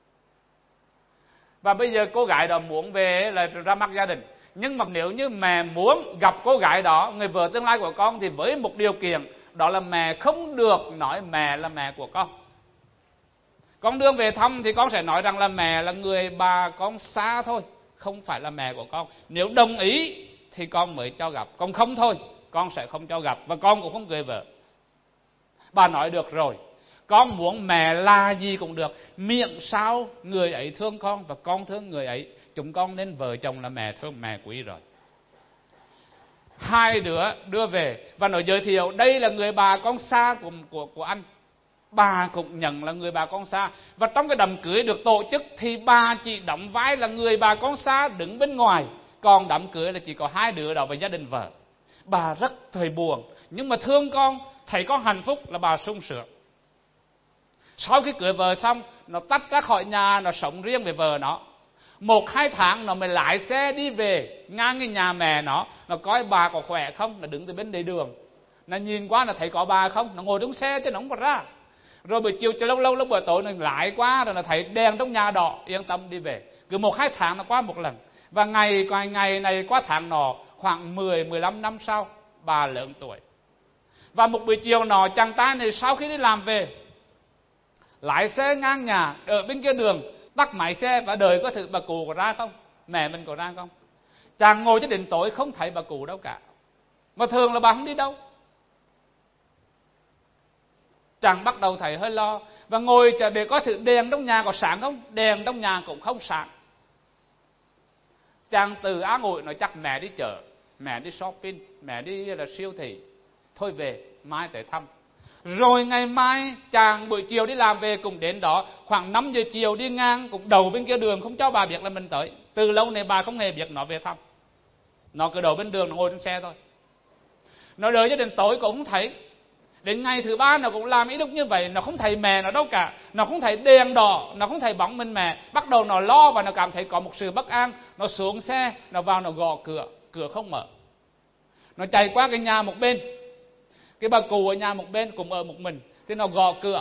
Và bây giờ cô gái đó muốn về là ra mắt gia đình. Nhưng mà nếu như mẹ muốn gặp cô gái đó, người vợ tương lai của con, thì với một điều kiện, đó là mẹ không được nói mẹ là mẹ của con. Con đưa về thăm thì con sẽ nói rằng là mẹ là người bà con xa thôi, không phải là mẹ của con. Nếu đồng ý thì con mới cho gặp, còn không thôi con sẽ không cho gặp, và con cũng không cưới vợ. Bà nói được rồi, con muốn mẹ là gì cũng được, miệng sao người ấy thương con và con thương người ấy, chúng con nên vợ chồng là mẹ thương mẹ quý rồi. Hai đứa đưa về và nói giới thiệu đây là người bà con xa của anh. Bà cũng nhận là người bà con xa. Và trong cái đám cưới được tổ chức thì bà chỉ đóng vai là người bà con xa đứng bên ngoài, còn đám cưới là chỉ có hai đứa đó với gia đình vợ. Bà rất thời buồn, nhưng mà thương con, thấy con hạnh phúc là bà sung sướng. Sau khi cưới vợ xong, nó tách ra khỏi nhà, nó sống riêng với vợ nó. 1-2 tháng nó mới lái xe đi về ngang cái nhà mẹ nó coi bà có khỏe không, nó đứng từ bên đầy đường, nó nhìn qua nó thấy có bà không, nó ngồi trong xe chứ nó không có ra. Rồi buổi chiều lâu lúc buổi tối nó lái qua rồi nó thấy đèn trong nhà đỏ, yên tâm đi về. Cứ 1-2 tháng nó qua một lần. Và ngày này qua tháng nọ, khoảng 10-15 năm sau, bà lớn tuổi. Và một buổi chiều nọ, chàng trai này sau khi đi làm về, lái xe ngang nhà ở bên kia đường, tắt máy xe và đợi có thử bà cụ có ra không, mẹ mình có ra không. Chàng ngồi cho đến tối không thấy bà cụ đâu cả, mà thường là bà không đi đâu. Chàng bắt đầu thấy hơi lo và ngồi chờ để có thử đèn trong nhà có sáng không, đèn trong nhà cũng không sáng. Chàng từ áng ủi nói chắc mẹ đi chợ, mẹ đi shopping, mẹ đi là siêu thị, thôi về mai tới thăm. Rồi ngày mai chàng buổi chiều đi làm về cũng đến đó, khoảng 5 giờ chiều đi ngang cũng đầu bên kia đường, không cho bà biết là mình tới. Từ lâu này bà không hề biết nó về thăm, nó cứ đầu bên đường, nó ngồi trên xe thôi. Nó đợi cho đến tối cũng không thấy. Đến ngày thứ 3 nó cũng làm ý lúc như vậy, nó không thấy mẹ nó đâu cả, nó không thấy đèn đỏ, nó không thấy bóng mình mẹ. Bắt đầu nó lo và nó cảm thấy có một sự bất an. Nó xuống xe, nó vào nó gõ cửa, cửa không mở. Nó chạy qua cái nhà một bên, cái bà cụ ở nhà một bên cũng ở một mình, thì nó gõ cửa.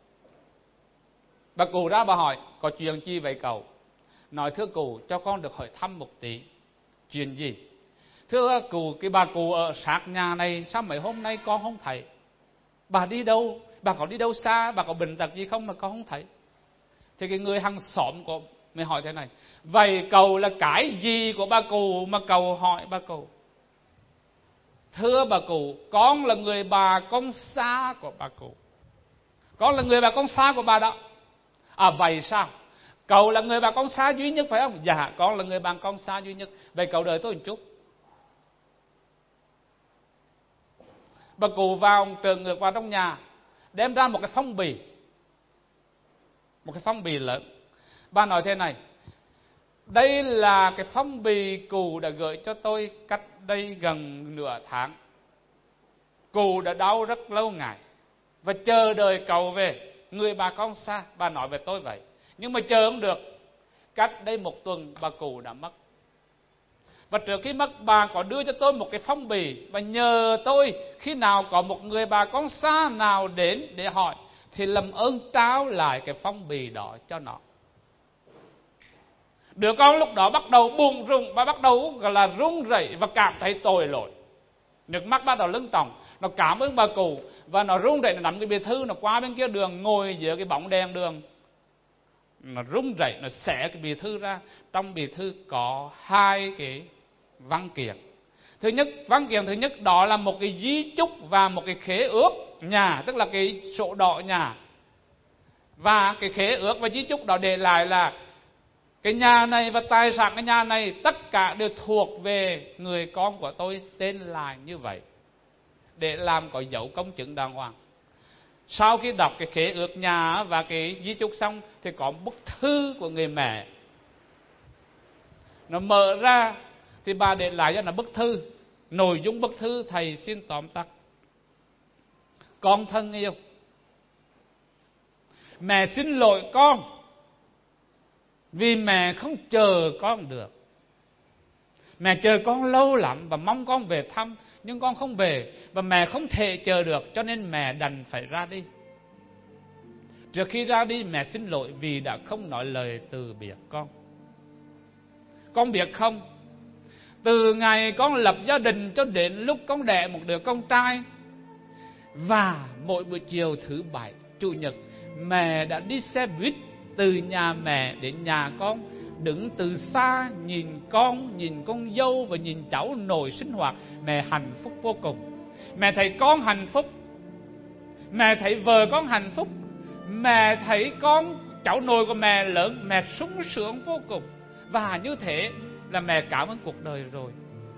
Bà cụ ra bà hỏi có chuyện chi vậy cậu? Nói thưa cụ, cho con được hỏi thăm một tí. Chuyện gì? Thưa cụ, cái bà cụ ở sát nhà này sao mấy hôm nay con không thấy? Bà đi đâu? Bà có đi đâu xa? Bà có bệnh tật gì không mà con không thấy? Thì cái người hàng xóm của mới hỏi thế này: vậy cậu là cái gì của bà cụ mà cậu hỏi bà cụ? Thưa bà cụ, con là người bà con xa của bà cụ. Con là người bà con xa của bà đó. À vậy sao? Cậu là người bà con xa duy nhất phải không? Dạ, con là người bà con xa duy nhất. Vậy cậu đợi tôi một chút. Bà cụ vào trở ngược vào trong nhà, đem ra một cái phong bì. Một cái phong bì lớn. Bà nói thế này: đây là cái phong bì cụ đã gửi cho tôi cách đây gần nửa tháng. Cụ đã đau rất lâu ngày và chờ đợi cậu về, người bà con xa. Bà nói về tôi vậy, nhưng mà chờ không được. Cách đây 1 tuần bà cụ đã mất. Và trước khi mất, bà có đưa cho tôi một cái phong bì và nhờ tôi khi nào có một người bà con xa nào đến để hỏi thì làm ơn trao lại cái phong bì đó cho nó. Đứa con lúc đó bắt đầu bùng rùng và bắt đầu gọi là run rẩy và cảm thấy tội lỗi. Nước mắt bắt đầu lưng tròng. Nó cảm ơn bà cụ và nó run rẩy, nó nắm cái bìa thư, nó qua bên kia đường, ngồi giữa cái bóng đèn đường. Nó run rẩy, nó xẻ cái bìa thư ra. Trong bìa thư có 2 cái văn kiện. Văn kiện thứ nhất đó là một cái di chúc và một cái khế ước nhà, tức là cái sổ đỏ nhà. Và cái khế ước và di chúc đó để lại là cái nhà này và tài sản cái nhà này tất cả đều thuộc về người con của tôi tên là như vậy, để làm có dấu công chứng đàng hoàng. Sau khi đọc cái khế ước nhà và cái di chúc xong thì có bức thư của người mẹ. Nó mở ra thì bà để lại cho nó bức thư. Nội dung bức thư thầy xin tóm tắt: con thân yêu, mẹ xin lỗi con vì mẹ không chờ con được. Mẹ chờ con lâu lắm và mong con về thăm, nhưng con không về và mẹ không thể chờ được, cho nên mẹ đành phải ra đi. Trước khi ra đi, mẹ xin lỗi vì đã không nói lời từ biệt con. Con biết không, từ ngày con lập gia đình cho đến lúc con đẻ một đứa con trai, và mỗi buổi chiều thứ Bảy, Chủ nhật, mẹ đã đi xe buýt từ nhà mẹ đến nhà con, đứng từ xa nhìn con dâu và nhìn cháu nội sinh hoạt. Mẹ hạnh phúc vô cùng. Mẹ thấy con hạnh phúc Mẹ thấy vợ con hạnh phúc, mẹ thấy con cháu nội của mẹ lớn, mẹ sung sướng vô cùng. Và như thế là mẹ cảm ơn cuộc đời rồi.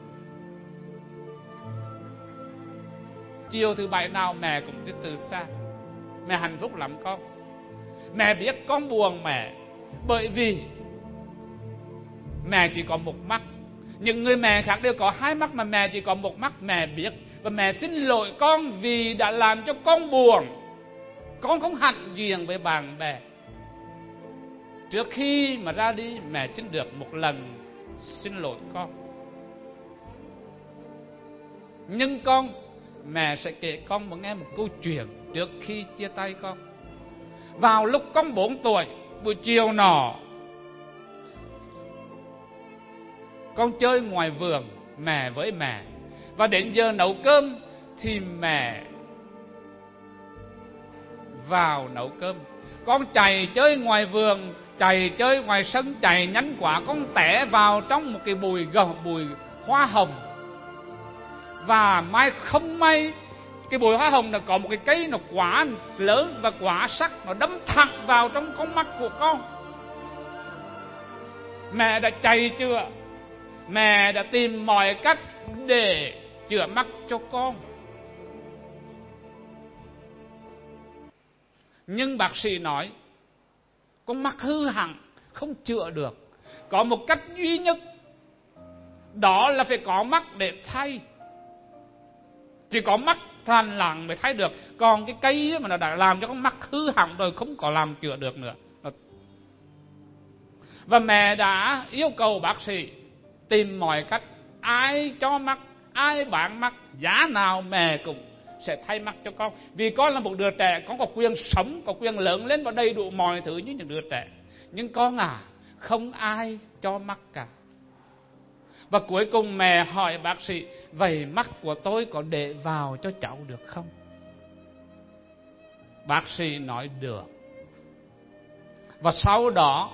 Chiều thứ bảy nào mẹ cũng đi từ xa. Mẹ hạnh phúc lắm con. Mẹ biết con buồn mẹ, bởi vì mẹ chỉ có một mắt. Những người mẹ khác đều có hai mắt mà mẹ chỉ có một mắt. Mẹ biết và mẹ xin lỗi con vì đã làm cho con buồn. Con không hạnh diện với bạn bè. Trước khi mà ra đi, mẹ xin được một lần xin lỗi con. Nhưng mẹ sẽ kể con nghe một câu chuyện trước khi chia tay con. Vào lúc con 4 tuổi, buổi chiều nọ, con chơi ngoài vườn mẹ với mẹ. Và đến giờ nấu cơm thì mẹ vào nấu cơm. Con chạy chơi ngoài vườn, chạy chơi ngoài sân, chạy nhanh quá, con té vào trong một cái bụi hoa hồng. Và không may cái bụi hoa hồng là có một cái cây nó quá lớn và quá sắc, nó đâm thẳng vào trong con mắt của con. Mẹ đã chạy chữa, mẹ đã tìm mọi cách để chữa mắt cho con. Nhưng bác sĩ nói con mắt hư hỏng, không chữa được. Có một cách duy nhất, đó là phải có mắt để thay. Chỉ có mắt thằn lặng mới thay được. Còn cái cây mà nó đã làm cho con mắt hư hỏng rồi, không có làm chữa được nữa. Và mẹ đã yêu cầu bác sĩ tìm mọi cách, ai cho mắt, ai bán mắt, giá nào mẹ cũng sẽ thay mắt cho con. Vì con là một đứa trẻ, con có quyền sống, có quyền lớn lên và đầy đủ mọi thứ như những đứa trẻ. Nhưng con không ai cho mắt cả. Và cuối cùng mẹ hỏi bác sĩ, vậy mắt của tôi có để vào cho cháu được không? Bác sĩ nói được. Và sau đó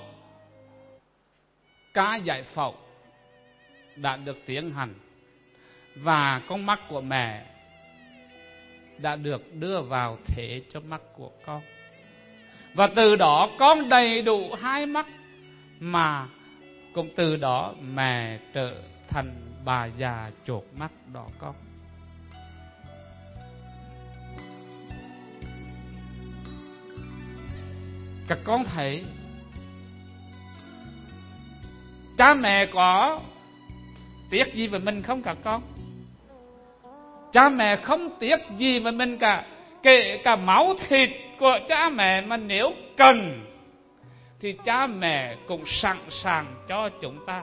ca giải phẫu đã được tiến hành, và con mắt của mẹ đã được đưa vào thể cho mắt của con. Và từ đó con đầy đủ hai mắt, mà cũng từ đó mẹ trở thành bà già chột mắt đó con. Các con thấy cha mẹ có tiếc gì với mình không các con? Cha mẹ không tiếc gì với mình cả. Kể cả máu thịt của cha mẹ mà nếu cần thì cha mẹ cũng sẵn sàng cho chúng ta.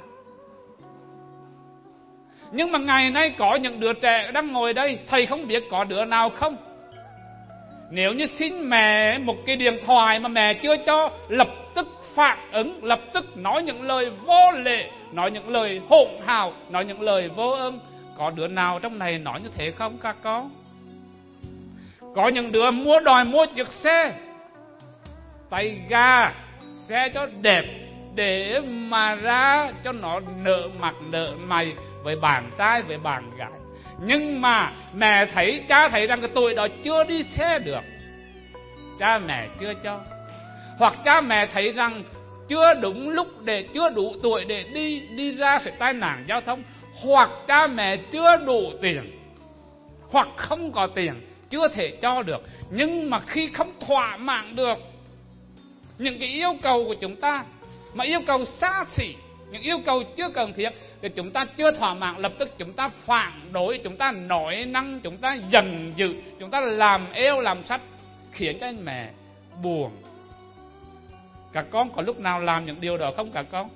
Nhưng mà ngày nay có những đứa trẻ đang ngồi đây, thầy không biết có đứa nào không? Nếu như xin mẹ một cái điện thoại mà mẹ chưa cho, lập tức phản ứng, lập tức nói những lời vô lễ, nói những lời hỗn hào, nói những lời vô ơn. Có đứa nào trong này nói như thế không các con? Có những đứa đòi mua chiếc xe tay ga, xe cho đẹp, để mà ra cho nó nợ mặt nợ mày với bạn trai, với bạn gái. Nhưng mà mẹ thấy, cha thấy rằng cái tuổi đó chưa đi xe được, cha mẹ chưa cho. Hoặc cha mẹ thấy rằng chưa đúng lúc, chưa đủ tuổi để đi ra sẽ tai nạn giao thông. Hoặc cha mẹ chưa đủ tiền, hoặc không có tiền, chưa thể cho được. Nhưng mà khi không thỏa mãn được những cái yêu cầu của chúng ta, mà yêu cầu xa xỉ, những yêu cầu chưa cần thiết, thì chúng ta chưa thỏa mãn, lập tức chúng ta phản đối, chúng ta nói năng, chúng ta giận dữ, chúng ta làm eo làm sách, khiến cho anh mẹ buồn. Các con có lúc nào làm những điều đó không các con?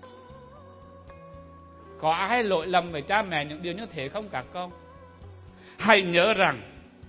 Có ai lỗi lầm với cha mẹ những điều như thế không các con? Hãy nhớ rằng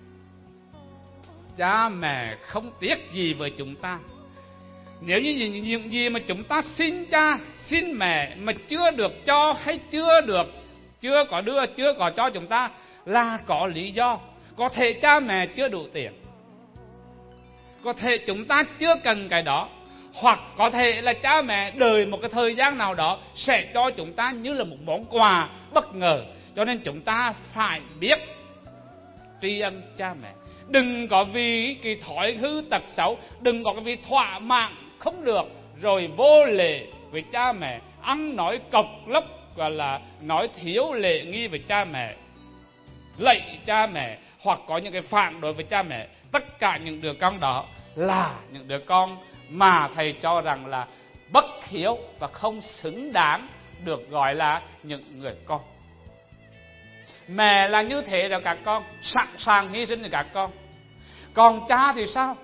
cha mẹ không tiếc gì với chúng ta. Nếu như những gì mà chúng ta xin cha, xin mẹ mà chưa được cho, hay chưa có đưa, chưa có cho chúng ta, là có lý do. Có thể cha mẹ chưa đủ tiền, có thể chúng ta chưa cần cái đó, hoặc có thể là cha mẹ đợi một cái thời gian nào đó sẽ cho chúng ta như là một món quà bất ngờ. Cho nên chúng ta phải biết tri ân cha mẹ. Đừng có vì cái thói hư tật xấu, đừng có vì thỏa mãn không được rồi vô lễ với cha mẹ, ăn nói cộc lốc, gọi là nói thiếu lễ nghi với cha mẹ, lạy cha mẹ, hoặc có những cái phản đối với cha mẹ. Tất cả những đứa con đó là những đứa con mà thầy cho rằng là bất hiếu và không xứng đáng được gọi là những người con. Mẹ là như thế rồi các con, sẵn sàng hy sinh cho các con. Còn cha thì sao?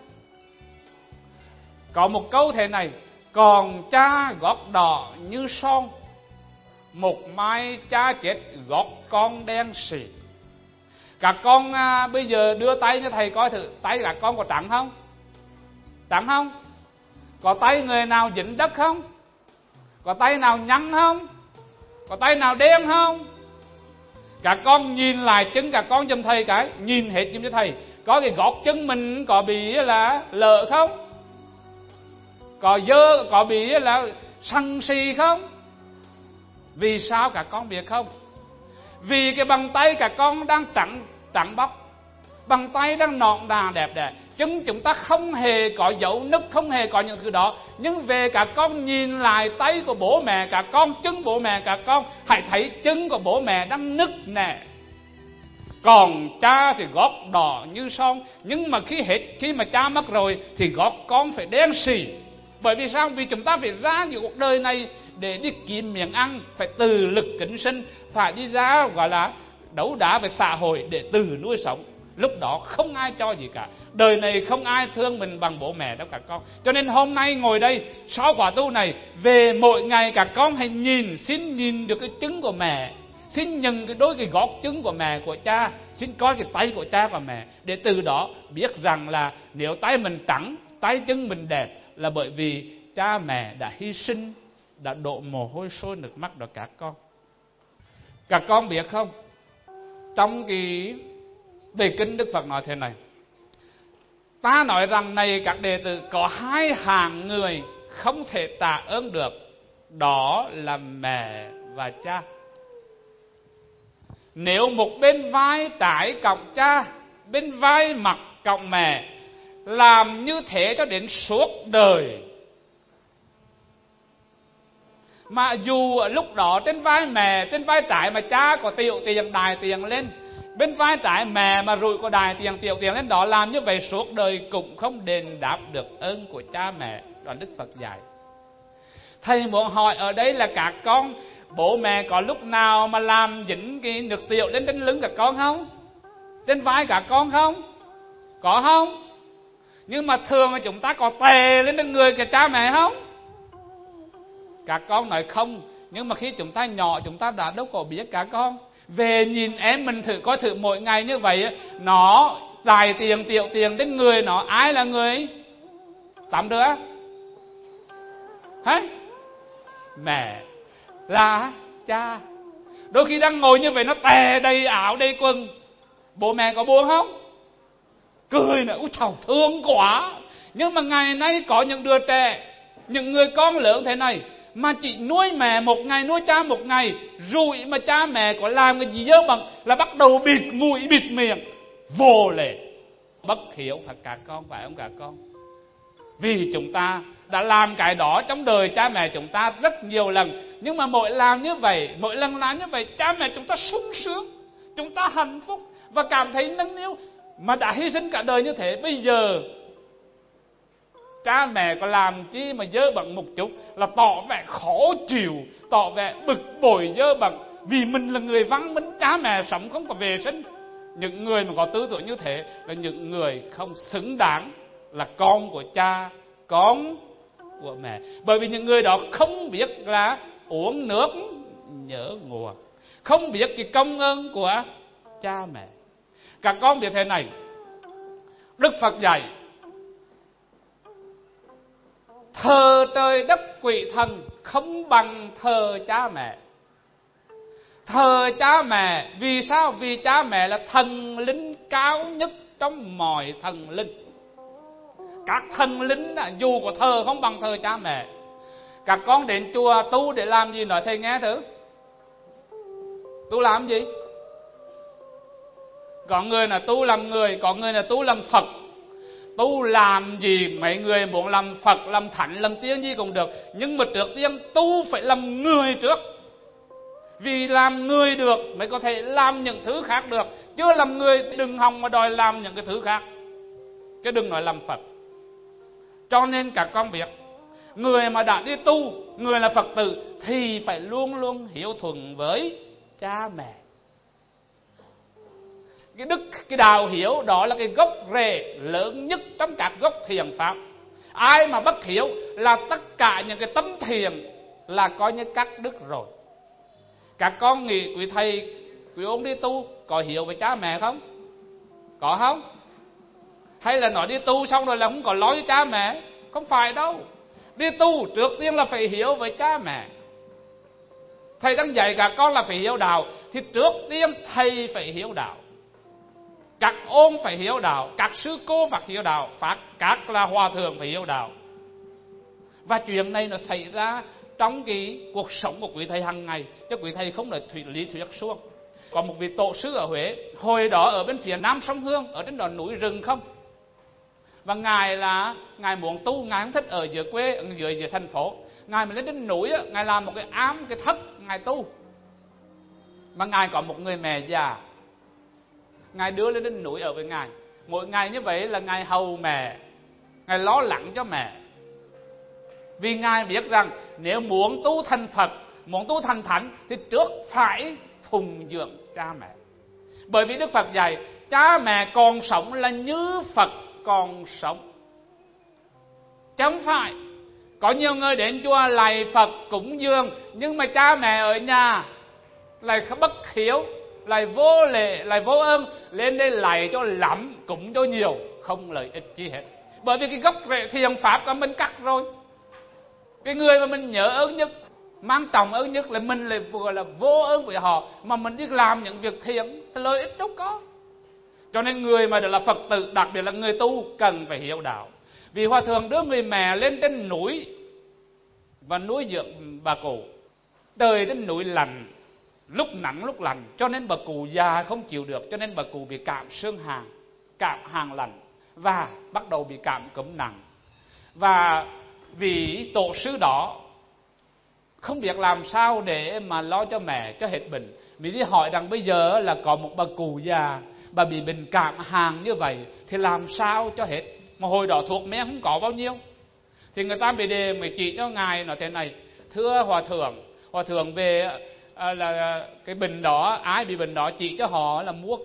Có một câu thế này: còn cha gót đỏ như son, một mai cha chết gót con đen sì. Các con bây giờ đưa tay cho thầy coi thử, tay các con có trắng không? Trắng không? Có tay người nào dính đất không? Có tay nào nhăn không? Có tay nào đen không? Các con nhìn lại chân các con giùm thầy cái, nhìn hết giùm cho thầy, có cái gót chân mình có bị là lợ không? Có dơ, có bị là săn xì không? Vì sao các con biết không? Vì cái bàn tay các con đang trắng bóc, bàn tay đang nõn nà đẹp đẽ, chân chúng ta không hề có dấu nứt, không hề có những thứ đó. Nhưng về các con nhìn lại tay của bố mẹ các con, chân bố mẹ các con, hãy thấy chân của bố mẹ đang nứt nẻ. Còn cha thì gót đỏ như son, nhưng mà khi mà cha mất rồi thì gót con phải đen sì. Bởi vì sao? Vì chúng ta phải ra những cuộc đời này để đi kiếm miếng ăn, phải tự lực cánh sinh, phải đi ra gọi là đấu đá với xã hội để tự nuôi sống. Lúc đó không ai cho gì cả, đời này không ai thương mình bằng bố mẹ đâu các con. Cho nên hôm nay ngồi đây sau khóa tu này, về mỗi ngày các con hãy xin nhìn được cái chân của mẹ, xin nhận cái đôi cái gót chân của mẹ của cha, xin coi cái tay của cha và mẹ, để từ đó biết rằng là nếu tay mình trắng, tay chân mình đẹp là bởi vì cha mẹ đã hy sinh, đã đổ mồ hôi sôi nước mắt đó các con. Các con biết không, trong cái đề kinh Đức Phật nói thế này: ta nói rằng này các đệ tử, có hai hạng người không thể tạ ơn được, đó là mẹ và cha. Nếu một bên vai trái cộng cha, bên vai mặt cộng mẹ, làm như thế cho đến suốt đời, mà dù lúc đó trên vai mẹ, trên vai trái mà cha có tiểu tiền đài tiền lên, bên vai trái mẹ mà rủi có đài tiền tiểu tiền lên đó, làm như vậy suốt đời cũng không đền đáp được ơn của cha mẹ. Đó Đức Phật dạy. Thầy muốn hỏi ở đây là các con, bố mẹ có lúc nào mà làm dính cái nước tiểu lên trên lưng các con không? Trên vai các con không? Có không? Nhưng mà thường là chúng ta có tè lên trên người của cha mẹ không? Các con nói không. Nhưng mà khi chúng ta nhỏ, chúng ta đã đâu có biết các con. Về nhìn em mình thử coi thử, mỗi ngày như vậy nó tài tiền tiểu tiền đến người nó, ai là người tắm đứa? Hả? Mẹ là cha. Đôi khi đang ngồi như vậy nó tè đầy áo đầy quần, bố mẹ có buồn không? Cười nữa, úi chào thương quá. Nhưng mà ngày nay có những đứa trẻ, những người con lớn thế này mà chỉ nuôi mẹ một ngày, nuôi cha một ngày, rồi mà cha mẹ có làm cái gì dơ bẩn là bắt đầu bịt mũi bịt miệng, vô lễ, bất hiếu thật các con, phải không các con? Vì chúng ta đã làm cái đó trong đời cha mẹ chúng ta rất nhiều lần. Nhưng mà mỗi làm như vậy, mỗi lần làm như vậy, cha mẹ chúng ta sung sướng, chúng ta hạnh phúc và cảm thấy nâng niu. Mà đã hy sinh cả đời như thế, bây giờ cha mẹ có làm chi mà dơ bẩn một chút là tỏ vẻ khó chịu, tỏ vẻ bực bội dơ bẩn. Vì mình là người văn minh, cha mẹ sống không có vệ sinh. Những người mà có tư tưởng như thế là những người không xứng đáng là con của cha, con của mẹ. Bởi vì những người đó không biết là uống nước nhớ nguồn, không biết cái công ơn của cha mẹ. Các con biết thế này, Đức Phật dạy thờ trời đất quỷ thần không bằng thờ cha mẹ. Thờ cha mẹ vì sao? Vì cha mẹ là thần linh cao nhất trong mọi thần linh. Các thần linh dù có thờ không bằng thờ cha mẹ. Các con đến chùa tu để làm gì nói thầy nghe thử. Tu làm gì? Có người là tu làm người, có người là tu làm Phật. Tu làm gì mấy người muốn làm Phật, làm Thánh, làm tiên gì cũng được, nhưng mà trước tiên tu phải làm người trước. Vì làm người được mới có thể làm những thứ khác được. Chưa làm người đừng hòng mà đòi làm những cái thứ khác, chứ đừng nói làm Phật. Cho nên các con biết, người mà đã đi tu, người là Phật tử thì phải luôn luôn hiếu thuận với cha mẹ. Cái đạo hiếu đó là cái gốc rễ lớn nhất trong các gốc thiện pháp. Ai mà bất hiếu là tất cả những cái tấm thiện là coi như cắt đứt rồi. Các con nghĩ quý thầy, quý ông đi tu có hiếu với cha mẹ không? Có không? Hay là nói đi tu xong rồi là không có lo với cha mẹ? Không phải đâu. Đi tu trước tiên là phải hiếu với cha mẹ. Thầy đang dạy các con là phải hiếu đạo, thì trước tiên thầy phải hiếu đạo. Các ông phải hiếu đạo, các sư cô phải hiếu đạo, các là hòa thượng phải hiếu đạo. Và chuyện này nó xảy ra trong cái cuộc sống của quý thầy hàng ngày, chứ quý thầy không là lý thuyết suông. Có một vị tổ sư ở Huế, hồi đó ở bên phía Nam sông Hương, ở trên đó núi rừng không. Và ngài muốn tu, ngài không thích ở dưới quê, ở dưới thành phố. Ngài mà lên đến núi, ngài làm một cái ám, cái thất, ngài tu. Mà ngài có một người mẹ già, ngài đưa lên đến núi ở với ngài. Mỗi ngày như vậy là ngài hầu mẹ, ngài lo lắng cho mẹ. Vì ngài biết rằng nếu muốn tu thành Phật, muốn tu thành Thánh thì trước phải phụng dưỡng cha mẹ. Bởi vì Đức Phật dạy cha mẹ còn sống là như Phật còn sống. Chẳng phải có nhiều người đến chùa lạy Phật cúng dường, nhưng mà cha mẹ ở nhà lại bất hiếu, lại vô lễ, lại vô ơn, lên đây lạy cho lắm, cúng cho nhiều, không lợi ích chi hết. Bởi vì cái gốc rễ thiện pháp của mình cắt rồi. Cái người mà mình nhớ ơn nhất, mang trọng ơn nhất là mình lại vừa là vô ơn với họ, mà mình đi làm những việc thiện, lợi ích đâu có. Cho nên người mà được là Phật tử, đặc biệt là người tu, cần phải hiếu đạo. Vì Hòa Thượng đưa người mẹ lên trên núi và nuôi dưỡng bà cụ. Trời trên núi lạnh, lúc nắng lúc lạnh, cho nên bà cụ già không chịu được, cho nên bà cụ bị cảm xương hàn, cảm hàn lạnh và bắt đầu bị cảm cúm nặng. Và vị tổ sư đó không biết làm sao để mà lo cho mẹ cho hết bệnh. Mình đi hỏi rằng bây giờ là có một bà cụ già, bà bị bệnh cảm hàn như vậy thì làm sao cho hết. Mà hồi đó thuốc men không có bao nhiêu, thì người ta mới chỉ cho ngài nói thế này: thưa Hòa Thượng về là cái bệnh đó, ai bị bệnh đó chỉ cho họ là mua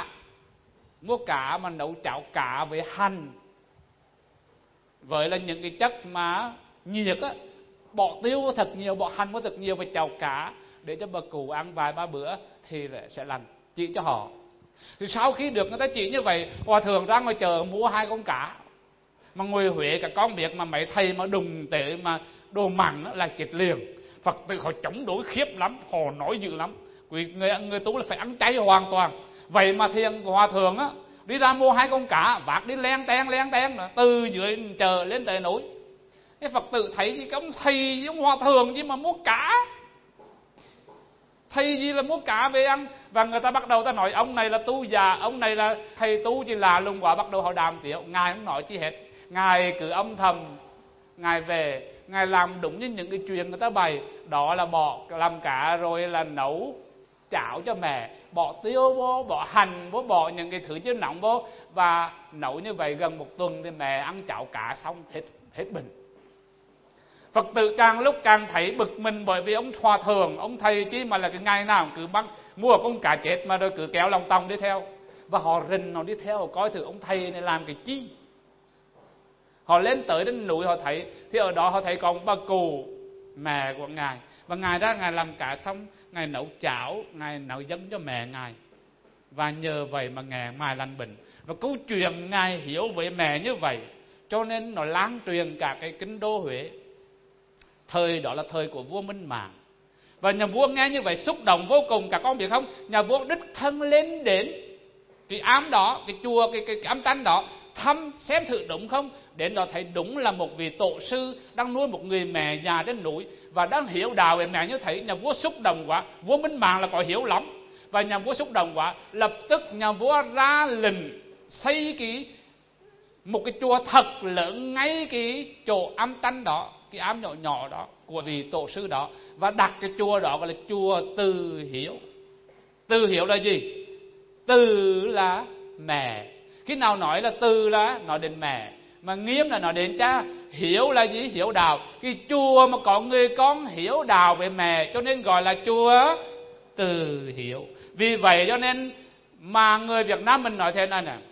cá mà nấu cháo cá với hành, với là những cái chất mà nhiệt á, bỏ tiêu thật nhiều, bỏ hành thật nhiều và cháo cá để cho bà cụ ăn vài ba bữa thì sẽ lành. Chỉ cho họ. Thì sau khi được người ta chỉ như vậy, Hòa Thượng ra ngoài chợ mua 2 con cá. Mà người Huế các con biết mà mấy thầy mà đùng tới mà đồ mặn là chết liền. Phật tử họ chống đối khiếp lắm, họ nói dữ lắm. Người tu là phải ăn chay hoàn toàn. Vậy mà thiền của Hòa Thượng á, đi ra mua 2 con cá, vác đi len ten từ dưới chợ lên tới núi. Cái Phật tử thấy gì ông thầy với ông Hòa Thượng gì mà mua cá, thầy gì là mua cá về ăn. Và người ta bắt đầu ta nói ông này là tu già, ông này là thầy tu chỉ là lùng quá, bắt đầu họ đàm tiếu. Ngài không nói chi hết, ngài cứ âm thầm, ngài về, ngài làm đúng như những cái chuyện người ta bày, đó là bỏ làm cá rồi là nấu cháo cho mẹ, bỏ tiêu vô, bỏ hành vô, bỏ những cái thứ chiên nóng vô, và nấu như vậy gần 1 tuần thì mẹ ăn cháo cá xong hết bệnh. Phật tử càng lúc càng thấy bực mình, bởi vì ông Hòa Thượng, ông thầy chứ mà là cái ngày nào cứ bắt mua con cá chết mà rồi cứ kéo lòng tòng đi theo. Và họ rình họ đi theo, họ coi thử ông thầy này làm cái chi. Họ lên tới đến núi họ thấy, thì ở đó họ thấy có bà cụ mẹ của ngài, và ngài ra ngài làm cá xong, ngài nấu cháo, ngài nấu dâng cho mẹ ngài, và nhờ vậy mà ngài lành bệnh. Và câu chuyện ngài hiểu với mẹ như vậy, cho nên nó lan truyền cả cái kinh đô Huế. Thời đó là thời của vua Minh Mạng, và nhà vua nghe như vậy xúc động vô cùng. Các con biết không, nhà vua đích thân lên đến cái ám đó, cái chùa, cái ám tranh đó, thăm xem thử đúng không. Đến đó thấy đúng là một vị tổ sư đang nuôi một người mẹ già trên núi và đang hiểu đạo về mẹ như thế. Nhà vua xúc động quá, vua Minh Mạng là có hiểu lắm, Và nhà vua xúc động quá, lập tức nhà vua ra lệnh xây một cái chùa thật lớn ngay cái chỗ am tranh đó, cái am nhỏ nhỏ đó của vị tổ sư đó, và đặt cái chùa đó gọi là chùa Từ Hiếu. Từ Hiếu là gì? Từ là mẹ. Khi nào nói là từ là nói đến mẹ, mà Nghiêm là nói đến cha. Hiếu là gì? Hiếu đạo. Cái chùa mà có người con hiếu đạo về mẹ cho nên gọi là chùa Từ Hiếu. Vì vậy cho nên mà người Việt Nam mình nói thế này nè: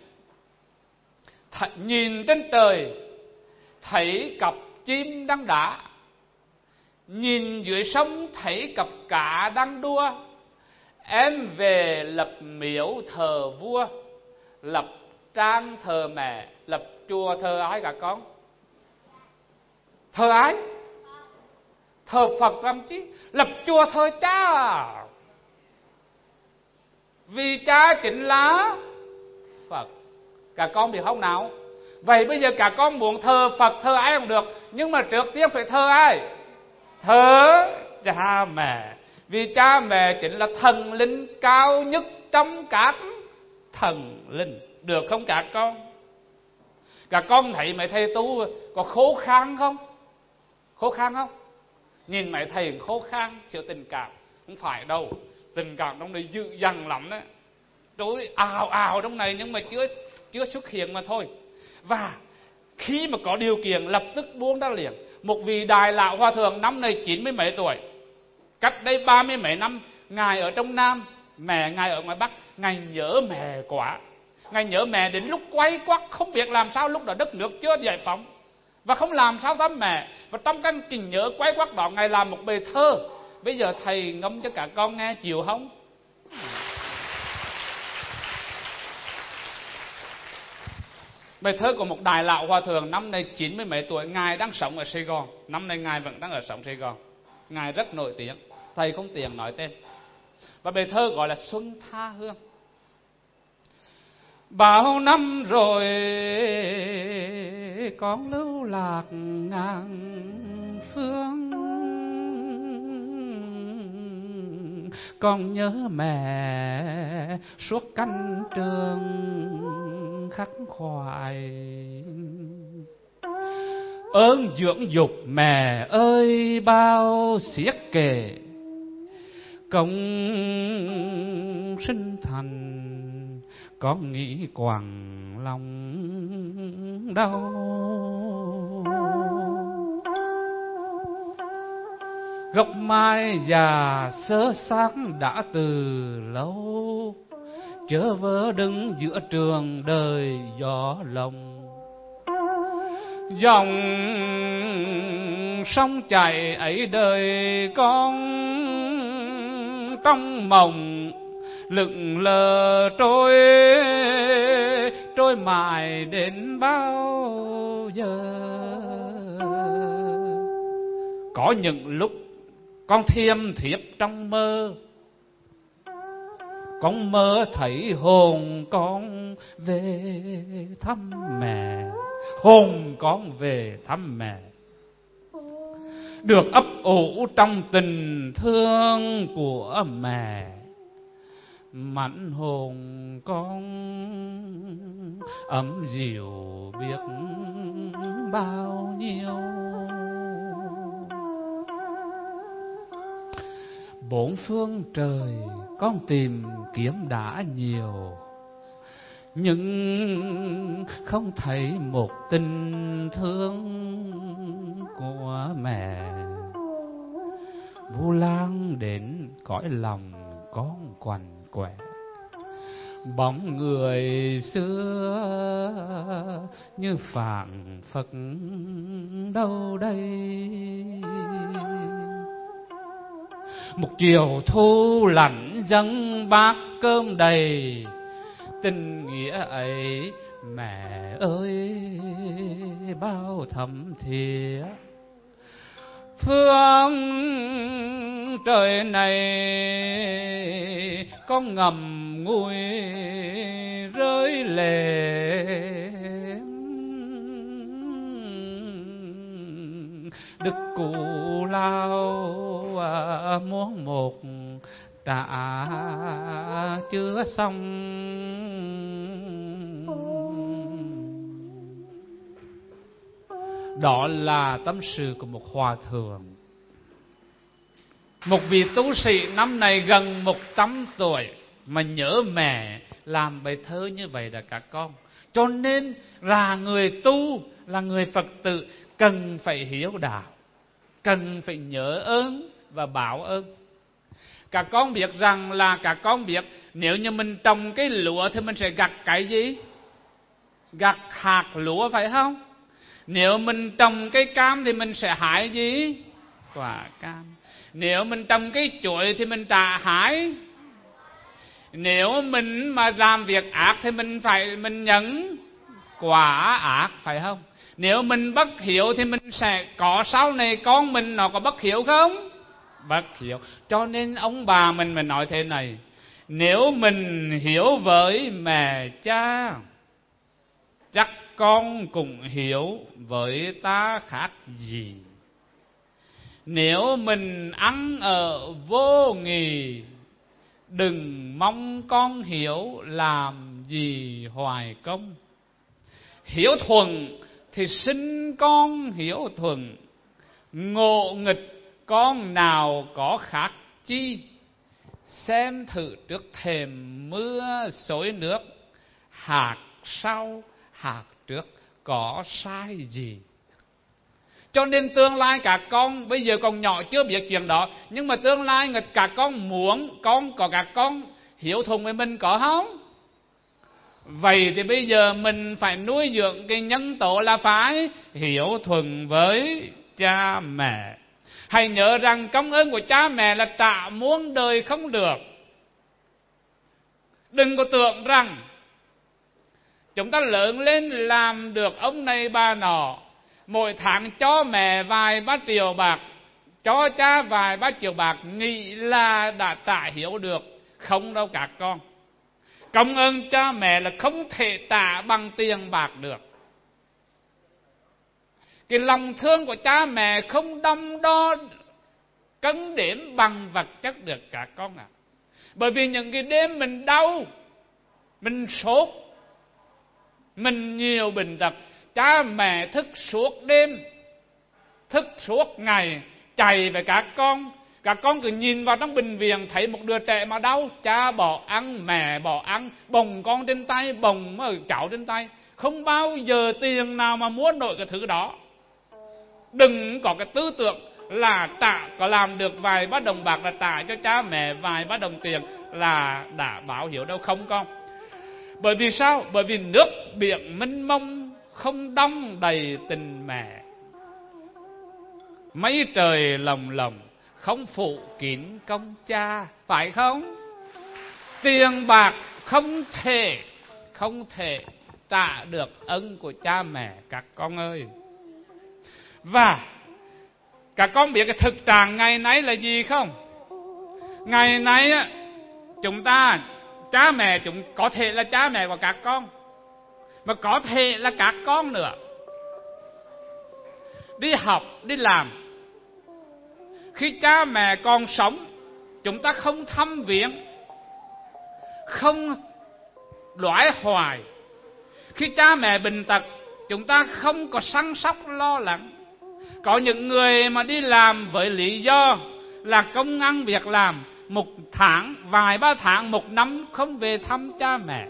nhìn trên trời thấy cặp chim đang đá, nhìn dưới sông thấy cặp cá đang đua. Em về lập miếu thờ vua, lập trang thờ mẹ, lập chùa thờ ai cả con? Thờ ai? Thờ Phật làm chi? Lập chùa thờ cha. Vì cha chính là Phật. Cả con biết không nào? Vậy bây giờ cả con muốn thờ Phật, thờ ai cũng được, nhưng mà trước tiên phải thờ ai? Thờ cha mẹ. Vì cha mẹ chính là thần linh cao nhất trong các thần linh. Được không cả con? Cả con thấy mấy thầy tu có khô khan không? Khô khan không? Nhìn mấy thầy khô khan, thiếu tình cảm. Không phải đâu, tình cảm trong này dữ dằn lắm đấy. Trôi ào ào trong này nhưng mà chưa xuất hiện mà thôi. Và khi mà có điều kiện lập tức buông ra liền. Một vị Đại Lão Hòa Thượng năm nay 90 mấy tuổi, cách đây 30 mấy năm, Ngài ở trong Nam, mẹ Ngài ở ngoài Bắc. Ngài nhớ mẹ quá. Ngài nhớ mẹ đến lúc quay quắt, không biết làm sao, lúc đó đất nước chưa giải phóng và không làm sao thăm mẹ. Và trong cái trình nhớ quay quắt đó, Ngài làm một bài thơ. Bây giờ thầy ngâm cho cả con nghe chịu không? Bài thơ của một Đại Lão Hòa Thượng năm nay 90 mấy tuổi. Ngài đang sống ở Sài Gòn. Năm nay Ngài vẫn đang ở sống Sài Gòn. Ngài rất nổi tiếng, thầy không tiện nói tên. Và bài thơ gọi là Xuân Tha Hương. Bao năm rồi con lưu lạc ngang phương, con nhớ mẹ suốt canh trường khắc khoải. Ơn dưỡng dục mẹ ơi bao xiết kể, công sinh thành con nghĩ quằn lòng đau. Gốc mai già sơ xác đã từ lâu, chớ vơ đứng giữa trường đời gió lồng. Dòng sông chảy ấy đời con trong mộng, lững lờ trôi mãi đến bao giờ. Có những lúc con thiêm thiếp trong mơ, con mơ thấy hồn con về thăm mẹ, hồn con về thăm mẹ. Được ấp ủ trong tình thương của mẹ, mặn hồn con ấm dịu biết bao nhiêu. Bốn phương trời con tìm kiếm đã nhiều, nhưng không thấy một tình thương của mẹ. Vu Lan đến cõi lòng con quằn quẹ, bóng người xưa như phảng phất đâu đây. Một chiều thu lạnh dâng bát cơm đầy, tình nghĩa ấy mẹ ơi bao thấm thía. Phương trời này con ngầm ngùi rơi lệ, Đức Cụ Lao muốn một trả chưa xong. Đó là tâm sự của một hòa thượng, một vị tu sĩ năm nay gần 100 tuổi mà nhớ mẹ làm bài thơ như vậy là các con. Cho nên là người tu, là người Phật tử cần phải hiếu đạo, cần phải nhớ ơn và báo ơn. Các con biết rằng là các con biết nếu như mình trồng cái lúa thì mình sẽ gặt cái gì? Gặt hạt lúa phải không? Nếu mình trồng cây cam thì mình sẽ hái gì? Quả cam. Nếu mình trồng cây chuối thì mình hái. Nếu mình mà làm việc ác thì mình nhận quả ác phải không? Nếu mình bất hiếu thì mình sẽ có sau này con mình nó có bất hiếu không? Bất hiếu. Cho nên ông bà mình nói thế này: nếu mình hiếu với mẹ cha, chắc con cũng hiếu với ta khác gì. Nếu mình ăn ở vô nghị, đừng mong con hiếu làm gì hoài công. Hiếu thuận thì sinh con hiếu thuận, ngộ nghịch con nào có khác chi. Xem thử trước thềm mưa xối nước, hạt sau hạt trước có sai gì. Cho nên tương lai các con bây giờ còn nhỏ chưa biết chuyện đó, nhưng mà tương lai các con muốn các con hiếu thuận với mình có không? Vậy thì bây giờ mình phải nuôi dưỡng cái nhân tố là phải hiếu thuận với cha mẹ. Hãy nhớ rằng công ơn của cha mẹ là trả muôn đời không được. Đừng có tưởng rằng chúng ta lớn lên làm được ông này bà nọ, mỗi tháng cho mẹ vài ba triệu bạc, cho cha vài ba triệu bạc, nghĩ là đã trả hiếu được. Không đâu các con. Công ơn cha mẹ là không thể trả bằng tiền bạc được. Cái lòng thương của cha mẹ không đong đo cân đếm bằng vật chất được các con ạ. Bởi vì những cái đêm mình đau, mình sốt, mình nhiều bệnh tật, cha mẹ thức suốt đêm, thức suốt ngày, chạy về các con. Các con cứ nhìn vào trong bệnh viện thấy một đứa trẻ mà đau, cha bỏ ăn, mẹ bỏ ăn, bồng con trên tay, bồng cháu trên tay. Không bao giờ tiền nào mà mua nổi cái thứ đó. Đừng có cái tư tưởng là có làm được vài bát đồng bạc là trả cho cha mẹ vài bát đồng tiền là đã báo hiếu đâu, không con. Bởi vì sao? Bởi vì nước biển mênh mông không đong đầy tình mẹ, mây trời lồng lồng không phủ kín công cha, phải không? Tiền bạc không thể trả được ân của cha mẹ các con ơi. Và các con biết cái thực trạng ngày nay là gì không? Ngày nay chúng ta, cha mẹ chúng có thể là cha mẹ của các con, mà có thể là các con nữa. Đi học, đi làm, khi cha mẹ còn sống, chúng ta không thăm viếng, không đoái hoài. Khi cha mẹ bệnh tật, chúng ta không có săn sóc lo lắng. Có những người mà đi làm với lý do là công ăn việc làm, một tháng, vài ba tháng, một năm không về thăm cha mẹ.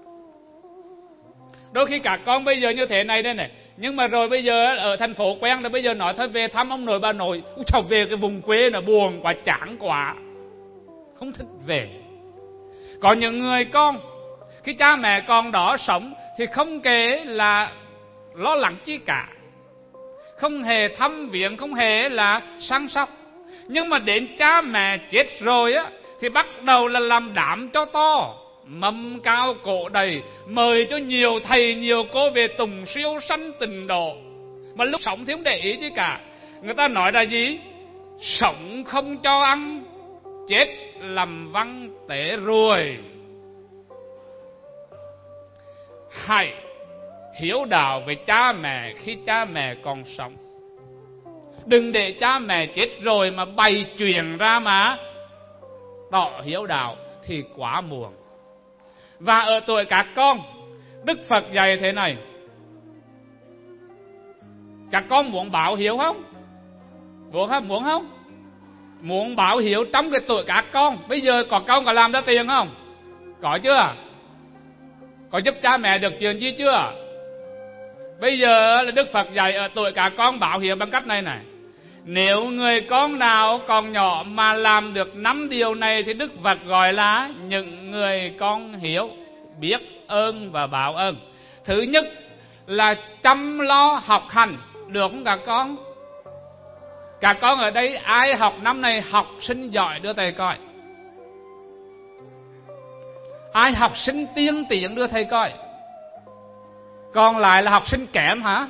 Đôi khi các con bây giờ như thế này đây này, nhưng mà rồi bây giờ ở thành phố quen rồi, bây giờ nói thôi về thăm ông nội bà nội, trời, về cái vùng quê là buồn quá, chán quá, không thích về. Có những người con khi cha mẹ còn đó sống thì không kể là lo lắng chi cả, không hề thăm viếng, không hề là săn sóc. Nhưng mà đến cha mẹ chết rồi á thì bắt đầu là làm đám cho to, mâm cao cổ đầy, mời cho nhiều thầy nhiều cô về tùng siêu sanh tình độ. Mà lúc sống thì không để ý chứ cả. Người ta nói là gì? Sống không cho ăn, chết làm văn tế ruồi. Hãy hiếu đạo với cha mẹ khi cha mẹ còn sống. Đừng để cha mẹ chết rồi mà bày chuyện ra mà tỏ hiếu đạo thì quá muộn. Và ở tuổi các con, Đức Phật dạy thế này: các con muốn báo hiếu không? Muốn không? Muốn báo hiếu trong cái tuổi các con. Bây giờ có con có làm ra tiền không? Có chưa? Có giúp cha mẹ được chuyện gì chưa? Bây giờ là Đức Phật dạy ở tuổi các con báo hiếu bằng cách này này: nếu người con nào còn nhỏ mà làm được 5 điều này thì Đức Phật gọi là những người con hiếu, biết ơn và báo ơn. Thứ nhất là chăm lo học hành, được không các con? Các con ở đây ai học năm này học sinh giỏi đưa thầy coi. Ai học sinh tiên tiến đưa thầy coi. Còn lại là học sinh kém hả?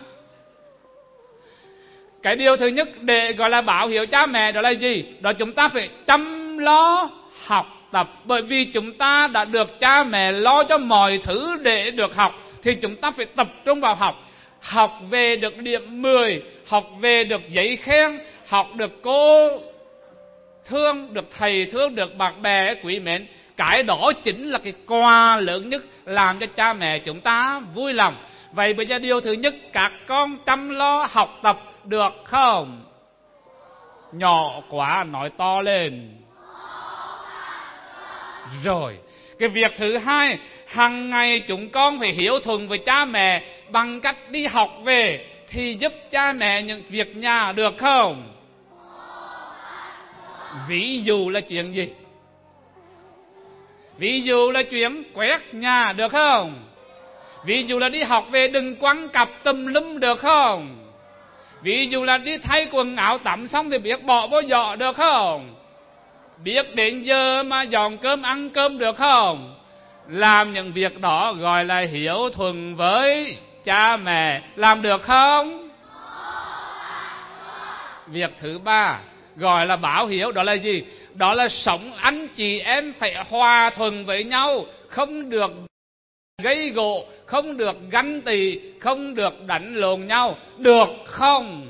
Cái điều thứ nhất để gọi là báo hiếu cha mẹ đó là gì? Đó chúng ta phải chăm lo học tập. Bởi vì chúng ta đã được cha mẹ lo cho mọi thứ để được học, thì chúng ta phải tập trung vào học. Học về được điểm 10, học về được giấy khen, học được cô thương, được thầy thương, được bạn bè quý mến. Cái đó chính là cái quà lớn nhất làm cho cha mẹ chúng ta vui lòng. Vậy bây giờ điều thứ nhất, các con chăm lo học tập được không? Nhỏ quá nói to lên. Rồi, cái việc thứ hai, hàng ngày chúng con phải hiếu thuận với cha mẹ bằng cách đi học về thì giúp cha mẹ những việc nhà được không? Ví dụ là chuyện gì? Ví dụ là chuyện quét nhà được không? Ví dụ là đi học về đừng quăng cặp tùm lum được không? Ví dụ là đi thay quần áo tắm xong thì biết bỏ vô giỏ được không? Biết đến giờ mà dọn cơm ăn cơm được không? Làm những việc đó gọi là hiếu thuận với cha mẹ. Làm được không? Việc thứ ba gọi là báo hiếu, đó là gì? Đó là sống anh chị em phải hòa thuận với nhau, không được gây gổ, không được ganh tị, không được đánh lộn nhau, được không?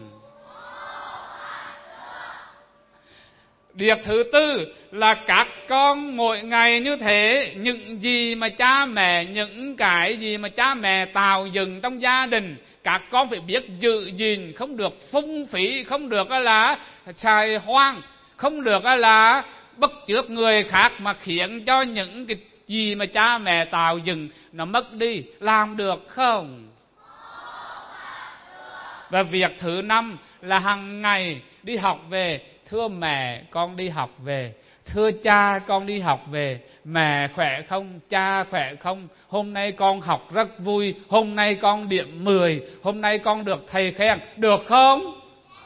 Việc thứ tư là các con mỗi ngày như thế, những gì mà cha mẹ, những cái gì mà cha mẹ tạo dựng trong gia đình, các con phải biết giữ gìn, không được phung phí, không được là xài hoang, không được là bất chước người khác mà khiến cho những cái gì mà cha mẹ tạo dựng nó mất đi. Làm được không? Và việc thứ năm là hàng ngày đi học về, thưa mẹ con đi học về, thưa cha con đi học về, mẹ khỏe không, cha khỏe không, hôm nay con học rất vui, hôm nay con điểm 10, hôm nay con được thầy khen, được không?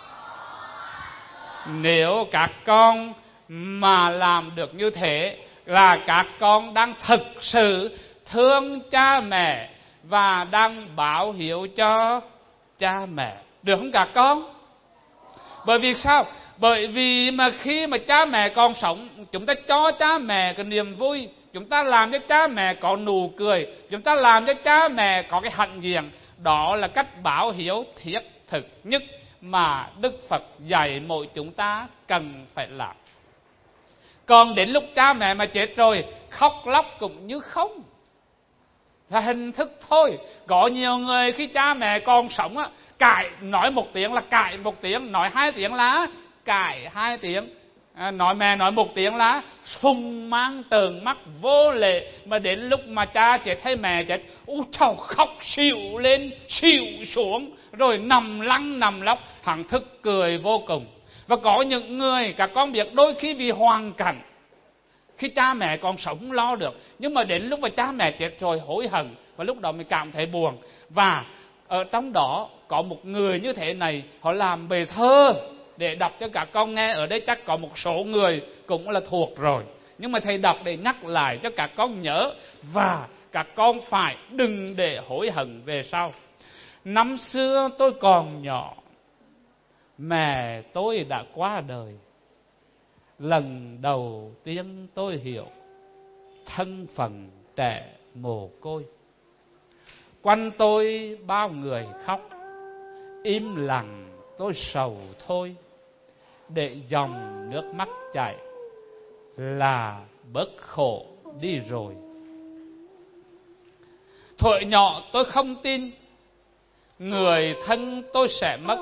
Nếu các con mà làm được như thế là các con đang thực sự thương cha mẹ và đang báo hiếu cho cha mẹ. Được không các con? Bởi vì sao? Bởi vì mà khi mà cha mẹ còn sống, chúng ta cho cha mẹ cái niềm vui, chúng ta làm cho cha mẹ có nụ cười, chúng ta làm cho cha mẹ có cái hạnh diện. Đó là cách báo hiếu thiết thực nhất mà Đức Phật dạy mỗi chúng ta cần phải làm. Còn đến lúc cha mẹ mà chết rồi, khóc lóc cũng như không, là hình thức thôi. Có nhiều người khi cha mẹ còn sống á, cãi nói một tiếng là cãi một tiếng, nói 2 tiếng là cãi 2 tiếng, nói mẹ nói 1 tiếng là phùng mang trợn mắt vô lệ. Mà đến lúc mà cha chết hay mẹ chết, cháu khóc xỉu lên xỉu xuống, rồi nằm lăn nằm lóc, hằng thức cười vô cùng. Và có những người các con biết, đôi khi vì hoàn cảnh khi cha mẹ còn sống không lo được, nhưng mà đến lúc mà cha mẹ chết rồi hối hận, và lúc đó mới cảm thấy buồn. Và ở trong đó có một người như thế này, họ làm bài thơ để đọc cho các con nghe. Ở đây chắc có một số người cũng là thuộc rồi, nhưng mà thầy đọc để nhắc lại cho các con nhớ, và các con phải đừng để hối hận về sau. Năm xưa tôi còn nhỏ, mẹ tôi đã qua đời. Lần đầu tiên tôi hiểu thân phận trẻ mồ côi. Quanh tôi bao người khóc, im lặng tôi sầu thôi. Để dòng nước mắt chảy là bớt khổ đi rồi. Thuở nhỏ tôi không tin người thân tôi sẽ mất.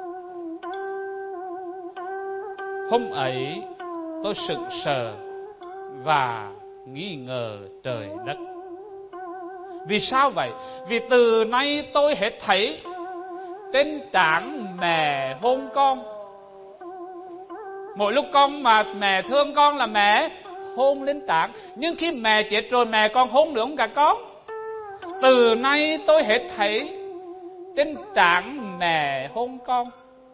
Hôm ấy tôi sững sờ và nghi ngờ trời đất. Vì sao vậy? Vì từ nay tôi hết thấy trên trán mẹ hôn con. Mỗi lúc con mà mẹ thương con là mẹ hôn lên trán, nhưng khi mẹ chết rồi mẹ còn hôn được không cả con? Từ nay tôi hết thấy trên trán mẹ hôn con.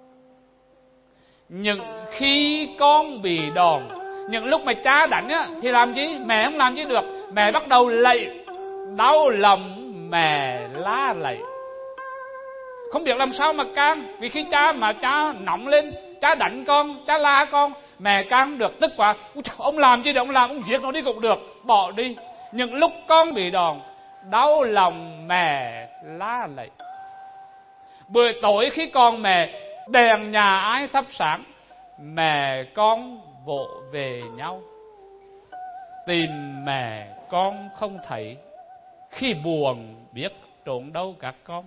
Những khi con bị đòn, những lúc mà cha đánh á, thì làm gì? Mẹ không làm gì được. Mẹ bắt đầu lạy, đau lòng mẹ la lạy. Không biết làm sao mà can. Vì khi cha nóng lên, cha đánh con, cha la con, mẹ can được, tức quá. Ông làm gì để ông làm, ông giết nó đi cũng được, bỏ đi. Những lúc con bị đòn, đau lòng mẹ la lạy. Buổi tối khi con mẹ đèn nhà ai thắp sáng, mẹ con vỗ về nhau. Tìm mẹ con không thấy, khi buồn biết trốn đâu các con.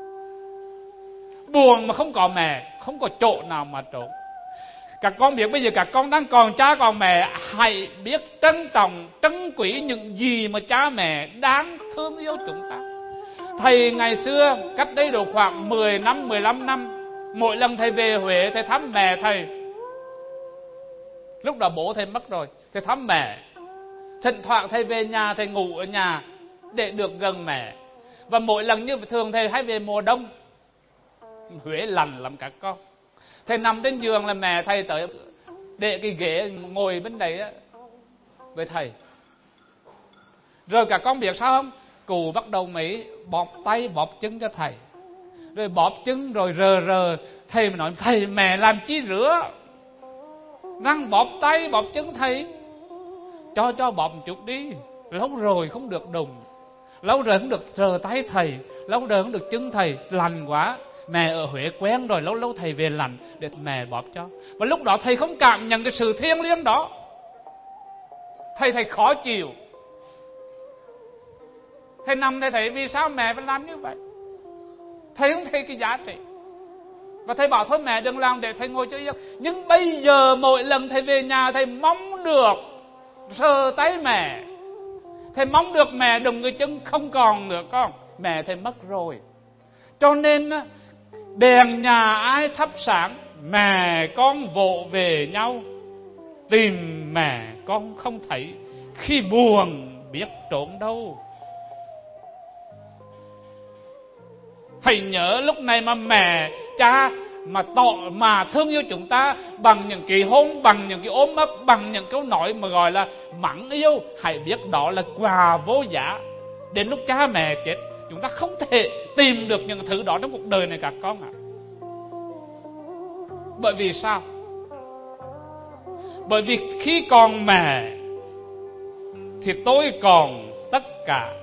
Buồn mà không có mẹ, không có chỗ nào mà trốn. Các con biết bây giờ các con đang còn cha còn mẹ, hãy biết trân trọng, trân quý những gì mà cha mẹ đáng thương yêu chúng ta. Thầy ngày xưa, cách đây độ khoảng 10 năm, 15 năm, mỗi lần thầy về Huế, thầy thăm mẹ thầy. Lúc đó bố thầy mất rồi, thầy thăm mẹ. Thỉnh thoảng thầy về nhà, thầy ngủ ở nhà để được gần mẹ. Và mỗi lần như thường thầy hay về mùa đông, Huế lạnh lắm các con. Thầy nằm trên giường là mẹ thầy tới để cái ghế ngồi bên đấy á với thầy. Rồi các con biết sao không? Cụ bắt đầu mới bóp tay bóp chân cho thầy. Rồi bóp chân rồi rờ. Thầy mới nói, thầy mẹ làm chi rửa, răng bóp tay bóp chân thầy. Cho bóp một chút đi, lâu rồi không được đụng, lâu rồi không được sờ tay thầy, lâu rồi không được chân thầy, lạnh quá. Mẹ ở Huế quen rồi, lâu lâu thầy về lạnh để mẹ bóp cho. Và lúc đó thầy không cảm nhận cái sự thiêng liêng đó. Thầy khó chịu. Thầy nằm thầy thấy vì sao mẹ phải làm như vậy. Thầy không thấy cái giá trị. Và thầy bảo thôi mẹ đừng làm để thầy ngồi chơi giấc. Nhưng bây giờ mỗi lần thầy về nhà, thầy mong được sờ tay mẹ. Thầy mong được mẹ đụng cái chân không còn nữa con. Mẹ thầy mất rồi. Cho nên đèn nhà ai thắp sáng, mẹ con vỗ về nhau. Tìm mẹ con không thấy, khi buồn biết trốn đâu. Thầy nhớ lúc này mà mẹ, cha mà thương yêu chúng ta bằng những cái hôn, bằng những cái ôm ấp, bằng những câu nói mà gọi là mắng yêu. Hãy biết đó là quà vô giá. Đến lúc cha mẹ chết, chúng ta không thể tìm được những thứ đó trong cuộc đời này các con ạ. Bởi vì sao? Bởi vì khi còn mẹ thì tôi còn tất cả.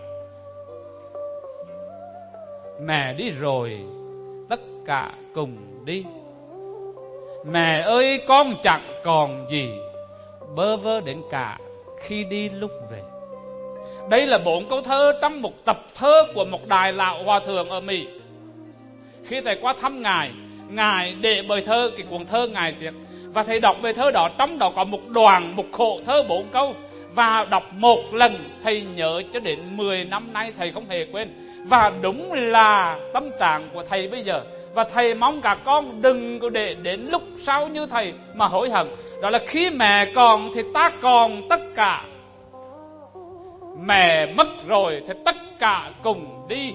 Mẹ đi rồi, tất cả cùng đi. Mẹ ơi con chẳng còn gì, bơ vơ đến cả khi đi lúc về. Đây là 4 câu thơ trong một tập thơ của một đại lão hòa thượng ở Mỹ. Khi thầy qua thăm Ngài để bài thơ, cái cuốn thơ Ngài tiết. Và thầy đọc bài thơ đó, trong đó có một đoạn, một khổ thơ 4 câu. Và đọc một lần, thầy nhớ cho đến 10 năm nay thầy không hề quên. Và đúng là tâm trạng của thầy bây giờ. Và thầy mong các con đừng có để đến lúc sau như thầy mà hối hận. Đó là khi mẹ còn thì ta còn tất cả. Mẹ mất rồi thì tất cả cùng đi.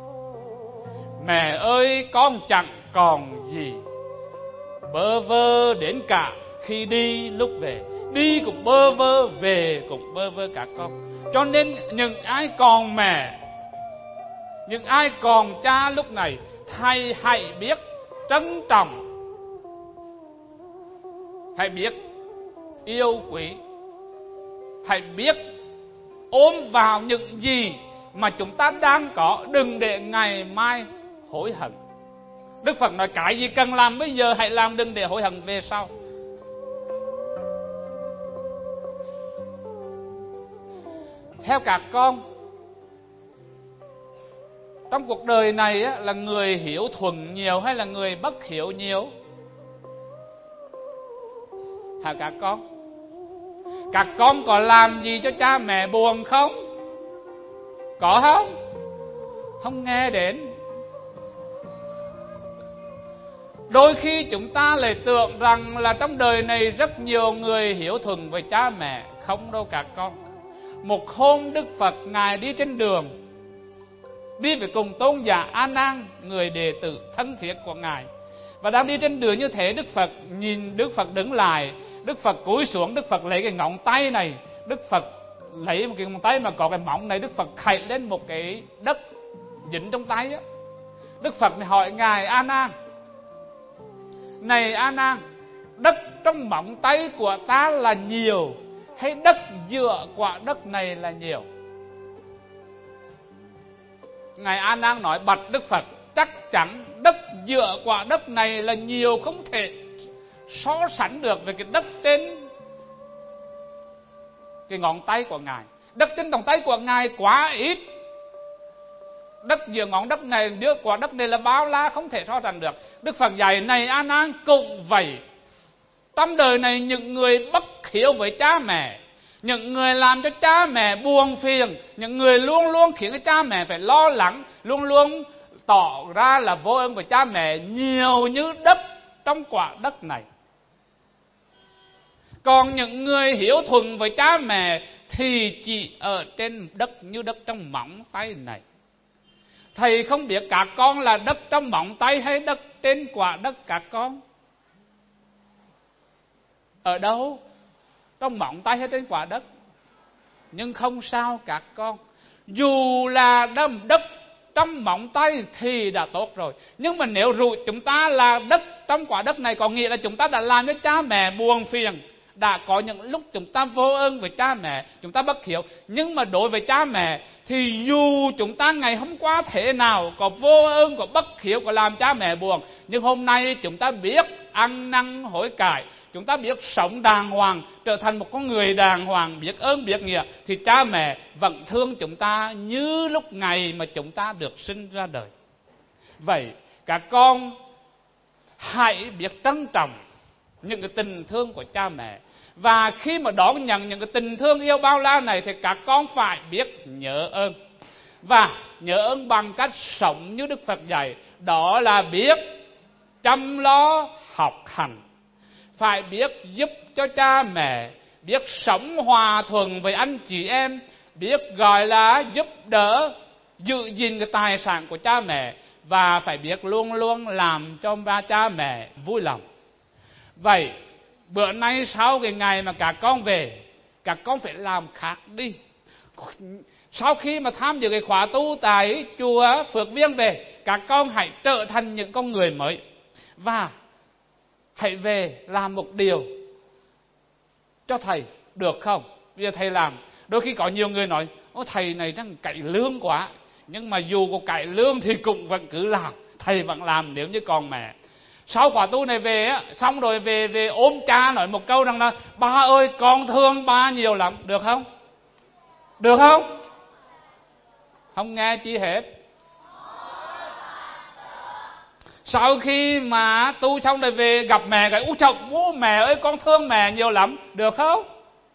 Mẹ ơi con chẳng còn gì, bơ vơ đến cả khi đi lúc về. Đi cũng bơ vơ, về cũng bơ vơ các con. Cho nên những ai còn mẹ, những ai còn cha lúc này, thầy hãy biết trân trọng, hãy biết yêu quý, hãy biết ôm vào những gì mà chúng ta đang có, đừng để ngày mai hối hận. Đức Phật nói cái gì cần làm bây giờ hãy làm, đừng để hối hận về sau. Theo các con, trong cuộc đời này á, là người hiếu thuận nhiều hay là người bất hiếu nhiều? Hả các con? Các con có làm gì cho cha mẹ buồn không? Có không? Không nghe đến. Đôi khi chúng ta lại tưởng rằng là trong đời này rất nhiều người hiếu thuận với cha mẹ. Không đâu các con. Một hôm Đức Phật Ngài đi trên đường, đi với cùng tôn giả A Nan, người đệ tử thân thiết của Ngài. Và đang đi trên đường như thế, Đức Phật nhìn Đức Phật đứng lại, Đức Phật cúi xuống, Đức Phật lấy cái ngón tay này, Đức Phật lấy một cái ngón tay mà có cái móng này, Đức Phật khạy lên một cái đất dính trong tay á. Đức Phật hỏi Ngài A Nan: này A Nan, đất trong móng tay của ta là nhiều hay đất giữa quả đất này là nhiều? Ngài A Nan nói: bạch Đức Phật, chắc chắn đất giữa quả đất này là nhiều, không thể so sánh được với cái đất trên cái ngón tay của Ngài. Đất trên ngón tay của Ngài quá ít. Đất giữa ngón đất này, giữa quả đất này là bao la, không thể so sánh được. Đức Phật dạy: này A Nan, cũng vậy. Trong đời này những người bất hiếu với cha mẹ, những người làm cho cha mẹ buồn phiền, những người luôn luôn khiến cho cha mẹ phải lo lắng, luôn luôn tỏ ra là vô ơn với cha mẹ, nhiều như đất trong quả đất này. Còn những người hiếu thuận với cha mẹ thì chỉ ở trên đất như đất trong móng tay này. Thầy không biết các con là đất trong móng tay hay đất trên quả đất các con? Ở đâu? Trong móng tay hay trên quả đất? Nhưng không sao các con. Dù là đất trong móng tay thì đã tốt rồi. Nhưng mà nếu rủi chúng ta là đất trong quả đất này, có nghĩa là chúng ta đã làm cho cha mẹ buồn phiền. Đã có những lúc chúng ta vô ơn với cha mẹ, chúng ta bất hiếu. Nhưng mà đối với cha mẹ thì dù chúng ta ngày hôm qua thế nào có vô ơn, có bất hiếu, có làm cha mẹ buồn, nhưng hôm nay chúng ta biết ăn năn hối cải, chúng ta biết sống đàng hoàng, trở thành một con người đàng hoàng, biết ơn biết nghĩa, thì cha mẹ vẫn thương chúng ta như lúc ngày mà chúng ta được sinh ra đời. Vậy các con hãy biết trân trọng những cái tình thương của cha mẹ. Và khi mà đón nhận những cái tình thương yêu bao la này thì các con phải biết nhớ ơn. Và nhớ ơn bằng cách sống như Đức Phật dạy, đó là biết chăm lo học hành, phải biết giúp cho cha mẹ, biết sống hòa thuận với anh chị em, biết gọi là giúp đỡ, giữ gìn cái tài sản của cha mẹ, và phải biết luôn luôn làm cho ba cha mẹ vui lòng. Vậy bữa nay sau cái ngày mà các con về, các con phải làm khác đi. Sau khi mà tham dự cái khóa tu tại chùa Phước Viên về, các con hãy trở thành những con người mới. Và hãy về làm một điều cho thầy, được không? Bây giờ thầy làm. Đôi khi có nhiều người nói: ô thầy này đang cậy lương quá. Nhưng mà dù có cậy lương thì cũng vẫn cứ làm. Thầy vẫn làm nếu như còn mẹ. Sau khóa tu này về á, xong rồi về ôm cha nói một câu rằng là: ba ơi, con thương ba nhiều lắm. Được không? Được không? Không nghe chi hết. Sau khi mà tu xong rồi về gặp mẹ cái: úi trời, mẹ ơi, con thương mẹ nhiều lắm. Được không?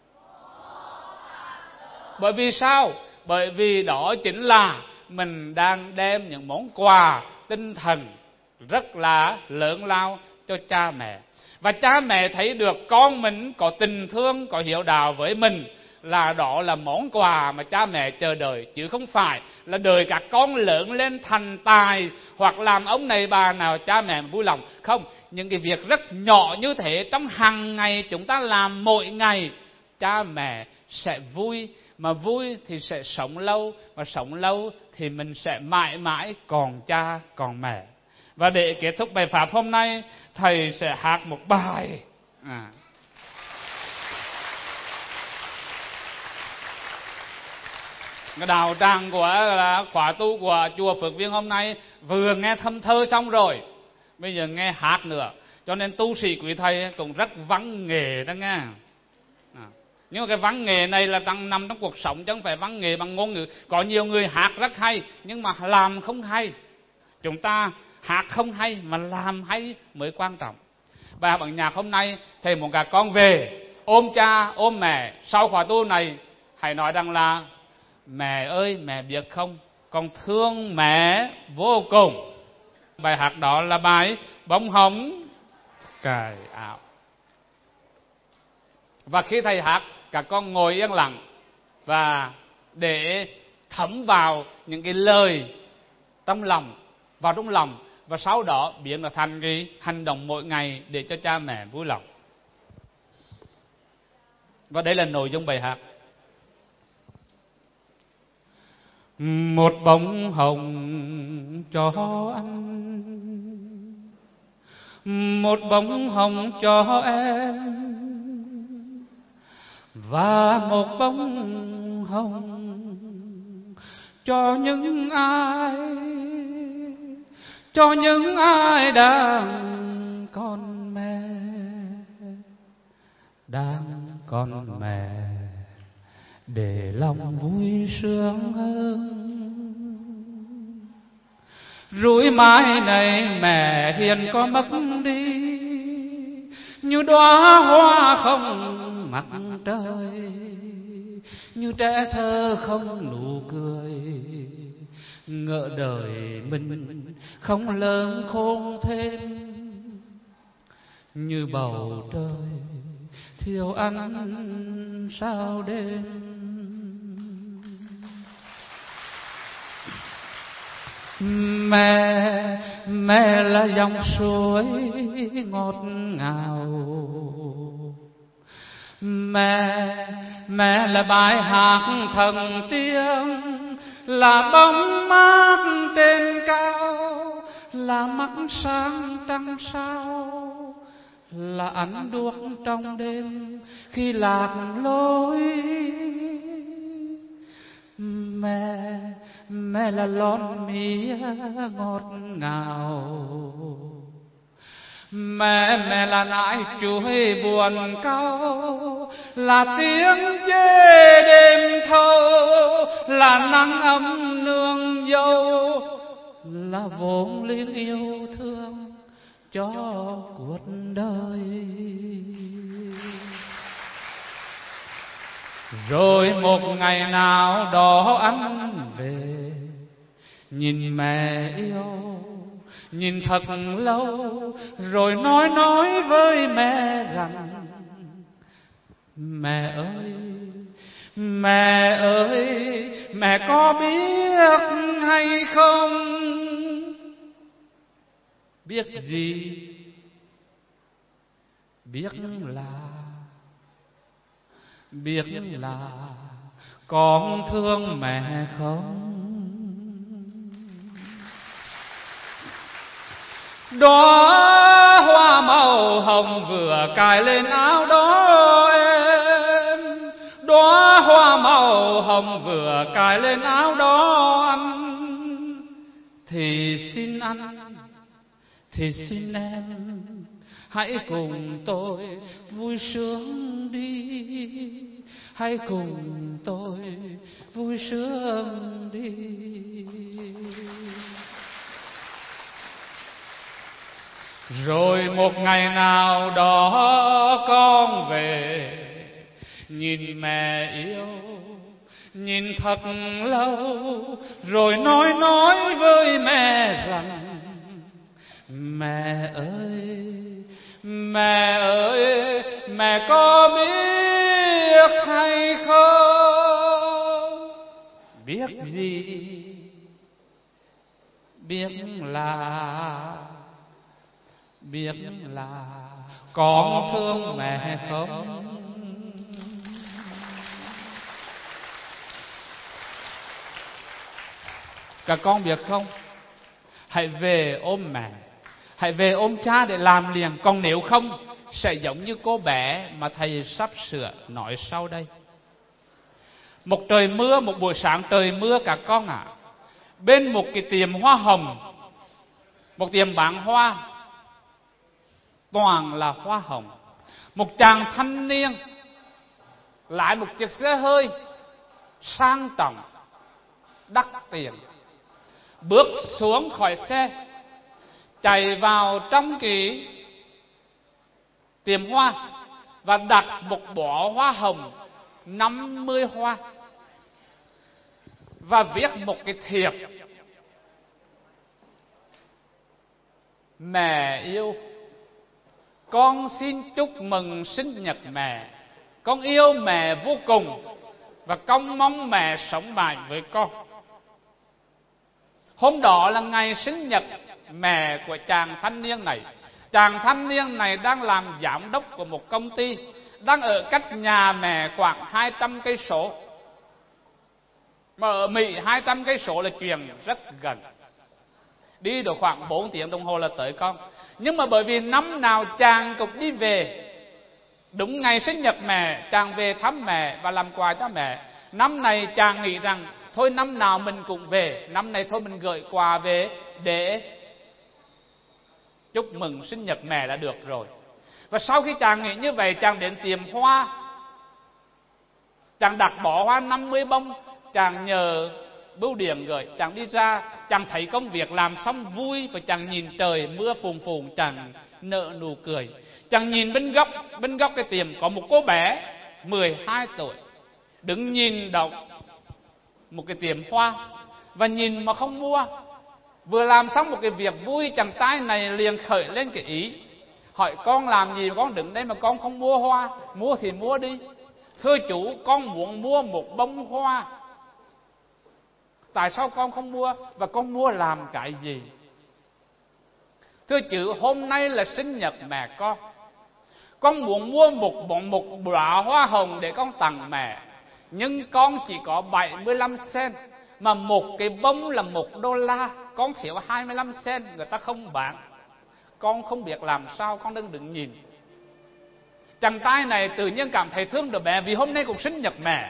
Bởi vì sao? Bởi vì đó chính là mình đang đem những món quà tinh thần rất là lớn lao cho cha mẹ. Và cha mẹ thấy được con mình có tình thương, có hiếu đạo với mình, là đó là món quà mà cha mẹ chờ đợi, chứ không phải là đợi các con lớn lên thành tài hoặc làm ông này bà nào cha mẹ vui lòng. Không, những cái việc rất nhỏ như thế trong hàng ngày chúng ta làm mỗi ngày, cha mẹ sẽ vui. Mà vui thì sẽ sống lâu, mà sống lâu thì mình sẽ mãi mãi còn cha còn mẹ. Và để kết thúc bài pháp hôm nay, thầy sẽ hát một bài. Cái đạo tràng của khóa tu của chùa Phước Viên hôm nay vừa nghe thâm thơ xong rồi, bây giờ nghe hát nữa. Cho nên tu sĩ quý thầy cũng rất vắng nghề đó nghe. Nhưng mà cái văn nghệ này là nằm trong cuộc sống chứ không phải văn nghệ bằng ngôn ngữ. Có nhiều người hát rất hay nhưng mà làm không hay. Chúng ta hát không hay mà làm hay mới quan trọng. Bài học bằng nhạc hôm nay thầy muốn các con về ôm cha ôm mẹ. Sau khóa tu này hãy nói rằng là mẹ ơi mẹ biết không, con thương mẹ vô cùng. Bài hát đó là bài Bông Hồng Cài Áo. Và khi thầy hát, các con ngồi yên lặng và để thấm vào những cái lời trong lòng, vào trong lòng, và sau đó biến nó thành cái hành động mỗi ngày để cho cha mẹ vui lòng. Và đây là nội dung bài hát. Một bông hồng cho anh, một bông hồng cho em, và một bông hồng cho những ai đang còn mẹ, để lòng vui sướng hơn. Rủi mai này mẹ hiền có mất đi, như đóa hoa không mặt trời, như trẻ thơ không nụ cười. Ngỡ đời mình không lớn khôn thêm, như bầu trời thiếu ăn sao đêm. Mẹ là dòng suối ngọt ngào, mẹ là bài hát thần tiếng, là bóng mát trên cao, là mắt sáng trăng sao, là ánh đuốc trong đêm khi lạc lối. Mẹ là lon mía ngọt ngào, mẹ là nải chuối buồn cao, là tiếng dê đêm thâu, là nắng ấm nương dâu, là vốn liếng yêu thương cho cuộc đời. Rồi một ngày nào đó anh về, nhìn mẹ yêu, nhìn thật lâu, rồi nói với mẹ rằng mẹ ơi, mẹ có biết hay không? Biết gì? Biết là con thương mẹ không? Đóa hoa màu hồng vừa cài lên áo đó em, đóa hoa màu hồng vừa cài lên áo đó anh, thì xin em hãy cùng tôi vui sướng đi, hãy cùng tôi vui sướng đi. Rồi một ngày nào đó con về, nhìn mẹ yêu, nhìn thật lâu, rồi nói với mẹ rằng mẹ ơi, mẹ có biết hay không? Biết gì? Biết là con thương mẹ không? Các con biết không? Hãy về ôm mẹ, hãy về ôm cha để làm liền. Còn nếu không, sẽ giống như cô bé mà thầy sắp sửa nói sau đây. Một trời mưa, một buổi sáng trời mưa các con ạ. Bên một cái tiệm hoa hồng, một tiệm bán hoa, toàn là hoa hồng. Một chàng thanh niên lái một chiếc xe hơi sang trọng, đắt tiền, bước xuống khỏi xe, chạy vào trong cái tiệm hoa và đặt một bó hoa hồng 50 hoa và viết một cái thiệp: mẹ yêu, con xin chúc mừng sinh nhật mẹ. Con yêu mẹ vô cùng và con mong mẹ sống mãi với con. Hôm đó là ngày sinh nhật mẹ của chàng thanh niên này. Chàng thanh niên này đang làm giám đốc của một công ty, đang ở cách nhà mẹ khoảng 200 cây số. Mà ở Mỹ 200 cây số là chuyện rất gần. Đi được khoảng 4 tiếng đồng hồ là tới con. Nhưng mà bởi vì năm nào chàng cũng đi về, đúng ngày sinh nhật mẹ, chàng về thăm mẹ và làm quà cho mẹ. Năm này chàng nghĩ rằng thôi năm nào mình cũng về, năm nay thôi mình gửi quà về để chúc mừng sinh nhật mẹ là được rồi. Và sau khi chàng nghĩ như vậy, chàng đến tiệm hoa, chàng đặt bó hoa 50 bông, chàng nhờ bưu điện gửi. Chàng đi ra, chàng thấy công việc làm xong vui và chàng nhìn trời mưa phùn phùn, chàng nở nụ cười. Chàng nhìn bên góc cái tiệm có một cô bé 12 tuổi đứng nhìn động một cái tiệm hoa và nhìn mà không mua. Vừa làm xong một cái việc vui, chàng trai này liền khởi lên cái ý hỏi: con làm gì mà con đứng đây mà con không mua hoa? Mua thì mua đi. Thưa chủ, con muốn mua một bông hoa. Tại sao con không mua? Và con mua làm cái gì? Thưa chủ, hôm nay là sinh nhật mẹ con muốn mua một đóa hoa hồng để con tặng mẹ, nhưng con chỉ có 75 cent, mà một cái bông là $1, con thiếu 25 cent, người ta không bán. Con không biết làm sao, con đừng nhìn. Chàng trai này tự nhiên cảm thấy thương đứa bé vì hôm nay cũng sinh nhật mẹ.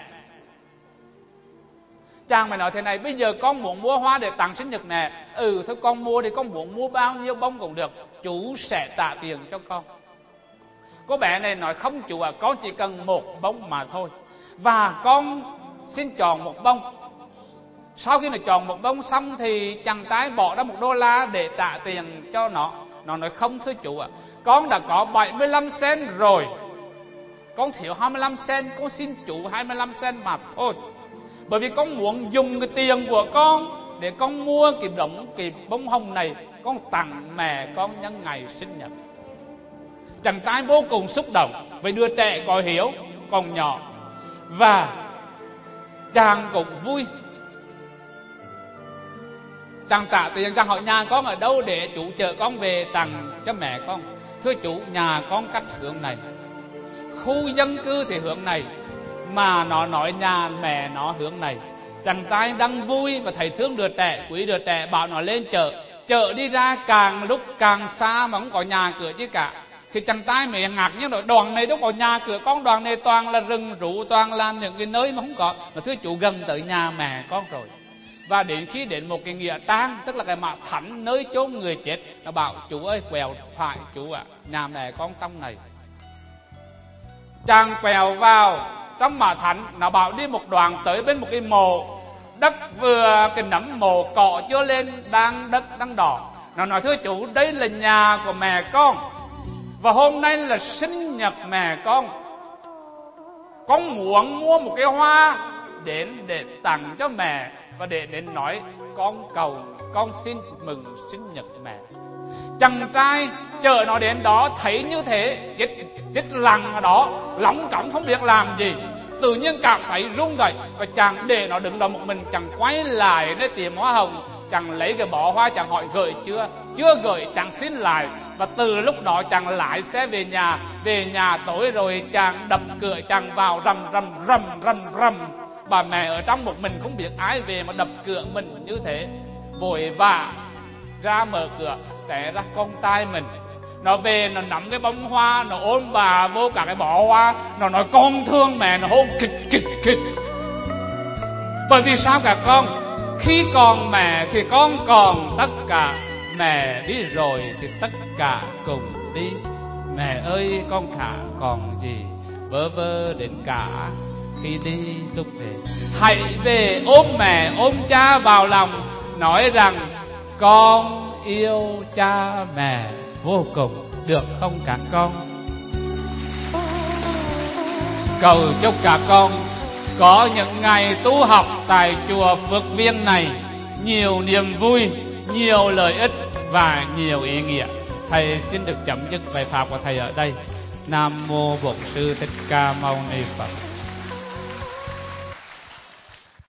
Chàng mới nói thế này: bây giờ con muốn mua hoa để tặng sinh nhật mẹ. Thôi con mua thì con muốn mua bao nhiêu bông cũng được, chú sẽ trả tiền cho con. Cô bé này nói: không chủ ạ, con chỉ cần một bông mà thôi, và con xin chọn một bông. Sau khi nó chọn một bông xong thì chàng trai bỏ ra $1 để trả tiền cho nó. Nó nói: không thưa chủ ạ, con đã có 75 cent rồi, con thiếu 25 cent, con xin chủ 25 cent mà thôi. Bởi vì con muốn dùng cái tiền của con để con mua cái bông hồng này, con tặng mẹ con nhân ngày sinh nhật. Chàng trai vô cùng xúc động với đứa trẻ có hiếu còn nhỏ, và chàng cũng vui. Chàng trả tiền, chàng hỏi: nhà con ở đâu để chủ chở con về tặng cho mẹ con? Thưa chủ, nhà con cách hướng này, khu dân cư thì hướng này, mà nó nói nhà mẹ nó hướng này. Chàng trai đang vui và thấy thương đứa trẻ, quý đứa trẻ, bảo nó lên chợ đi ra càng lúc càng xa mà không có nhà cửa chứ cả. Thì chàng trai mới ngạc nhiên nói: đoàn này đâu có nhà cửa con, đoàn này toàn là rừng rú, toàn là những cái nơi mà không có. Mà thưa chủ, gần tới nhà mẹ con rồi. Và đến khi đến một cái nghĩa trang, tức là cái mả thánh nơi chôn người chết, nó bảo: chủ ơi, quẹo phải chủ ạ, nhà mẹ con trong này. Chàng quẹo vào trong mả thánh, nó bảo đi một đoạn tới bên một cái mồ đất, vừa cái nấm mồ cỏ chưa lên, đất đang đỏ. Nó nói: thưa chủ, đây là nhà của mẹ con, và hôm nay là sinh nhật mẹ con muốn mua một cái hoa đến để tặng cho mẹ, và để đến nói con xin mừng sinh nhật mẹ. Chàng trai chờ nó đến đó, thấy như thế chết lặng ở đó, lóng cóng không biết làm gì, tự nhiên cảm thấy run rẩy, và chàng để nó đứng đó một mình. Chàng quay lại đến tiệm hoa hồng, chàng lấy cái bó hoa, chàng hỏi gửi chưa gửi, chàng xin lại. Và từ lúc đó chàng lái xe về nhà tối rồi chàng đập cửa, chàng vào rầm. Bà mẹ ở trong một mình không biết ai về mà đập cửa mình như thế, vội vã ra mở cửa, té ra con trai mình. Nó về, nó nắm cái bông hoa, nó ôm bà vô cả cái bó hoa, nó nói: con thương mẹ, nó hôn kịch. Bởi vì sao cả con? Khi còn mẹ thì con còn tất cả, mẹ đi rồi thì tất cả cùng đi. Mẹ ơi, con khả còn gì, bơ vơ đến cả khi đi lúc về. Hãy về ôm mẹ ôm cha vào lòng, nói rằng con yêu cha mẹ vô cùng, được không các con? Cầu chúc các con có những ngày tu học tại chùa Phước Viên này nhiều niềm vui, nhiều lợi ích và nhiều ý nghĩa. Thầy xin được chấm dứt bài pháp của thầy ở đây. Nam mô Bổn Sư Thích Ca Mâu Ni Phật.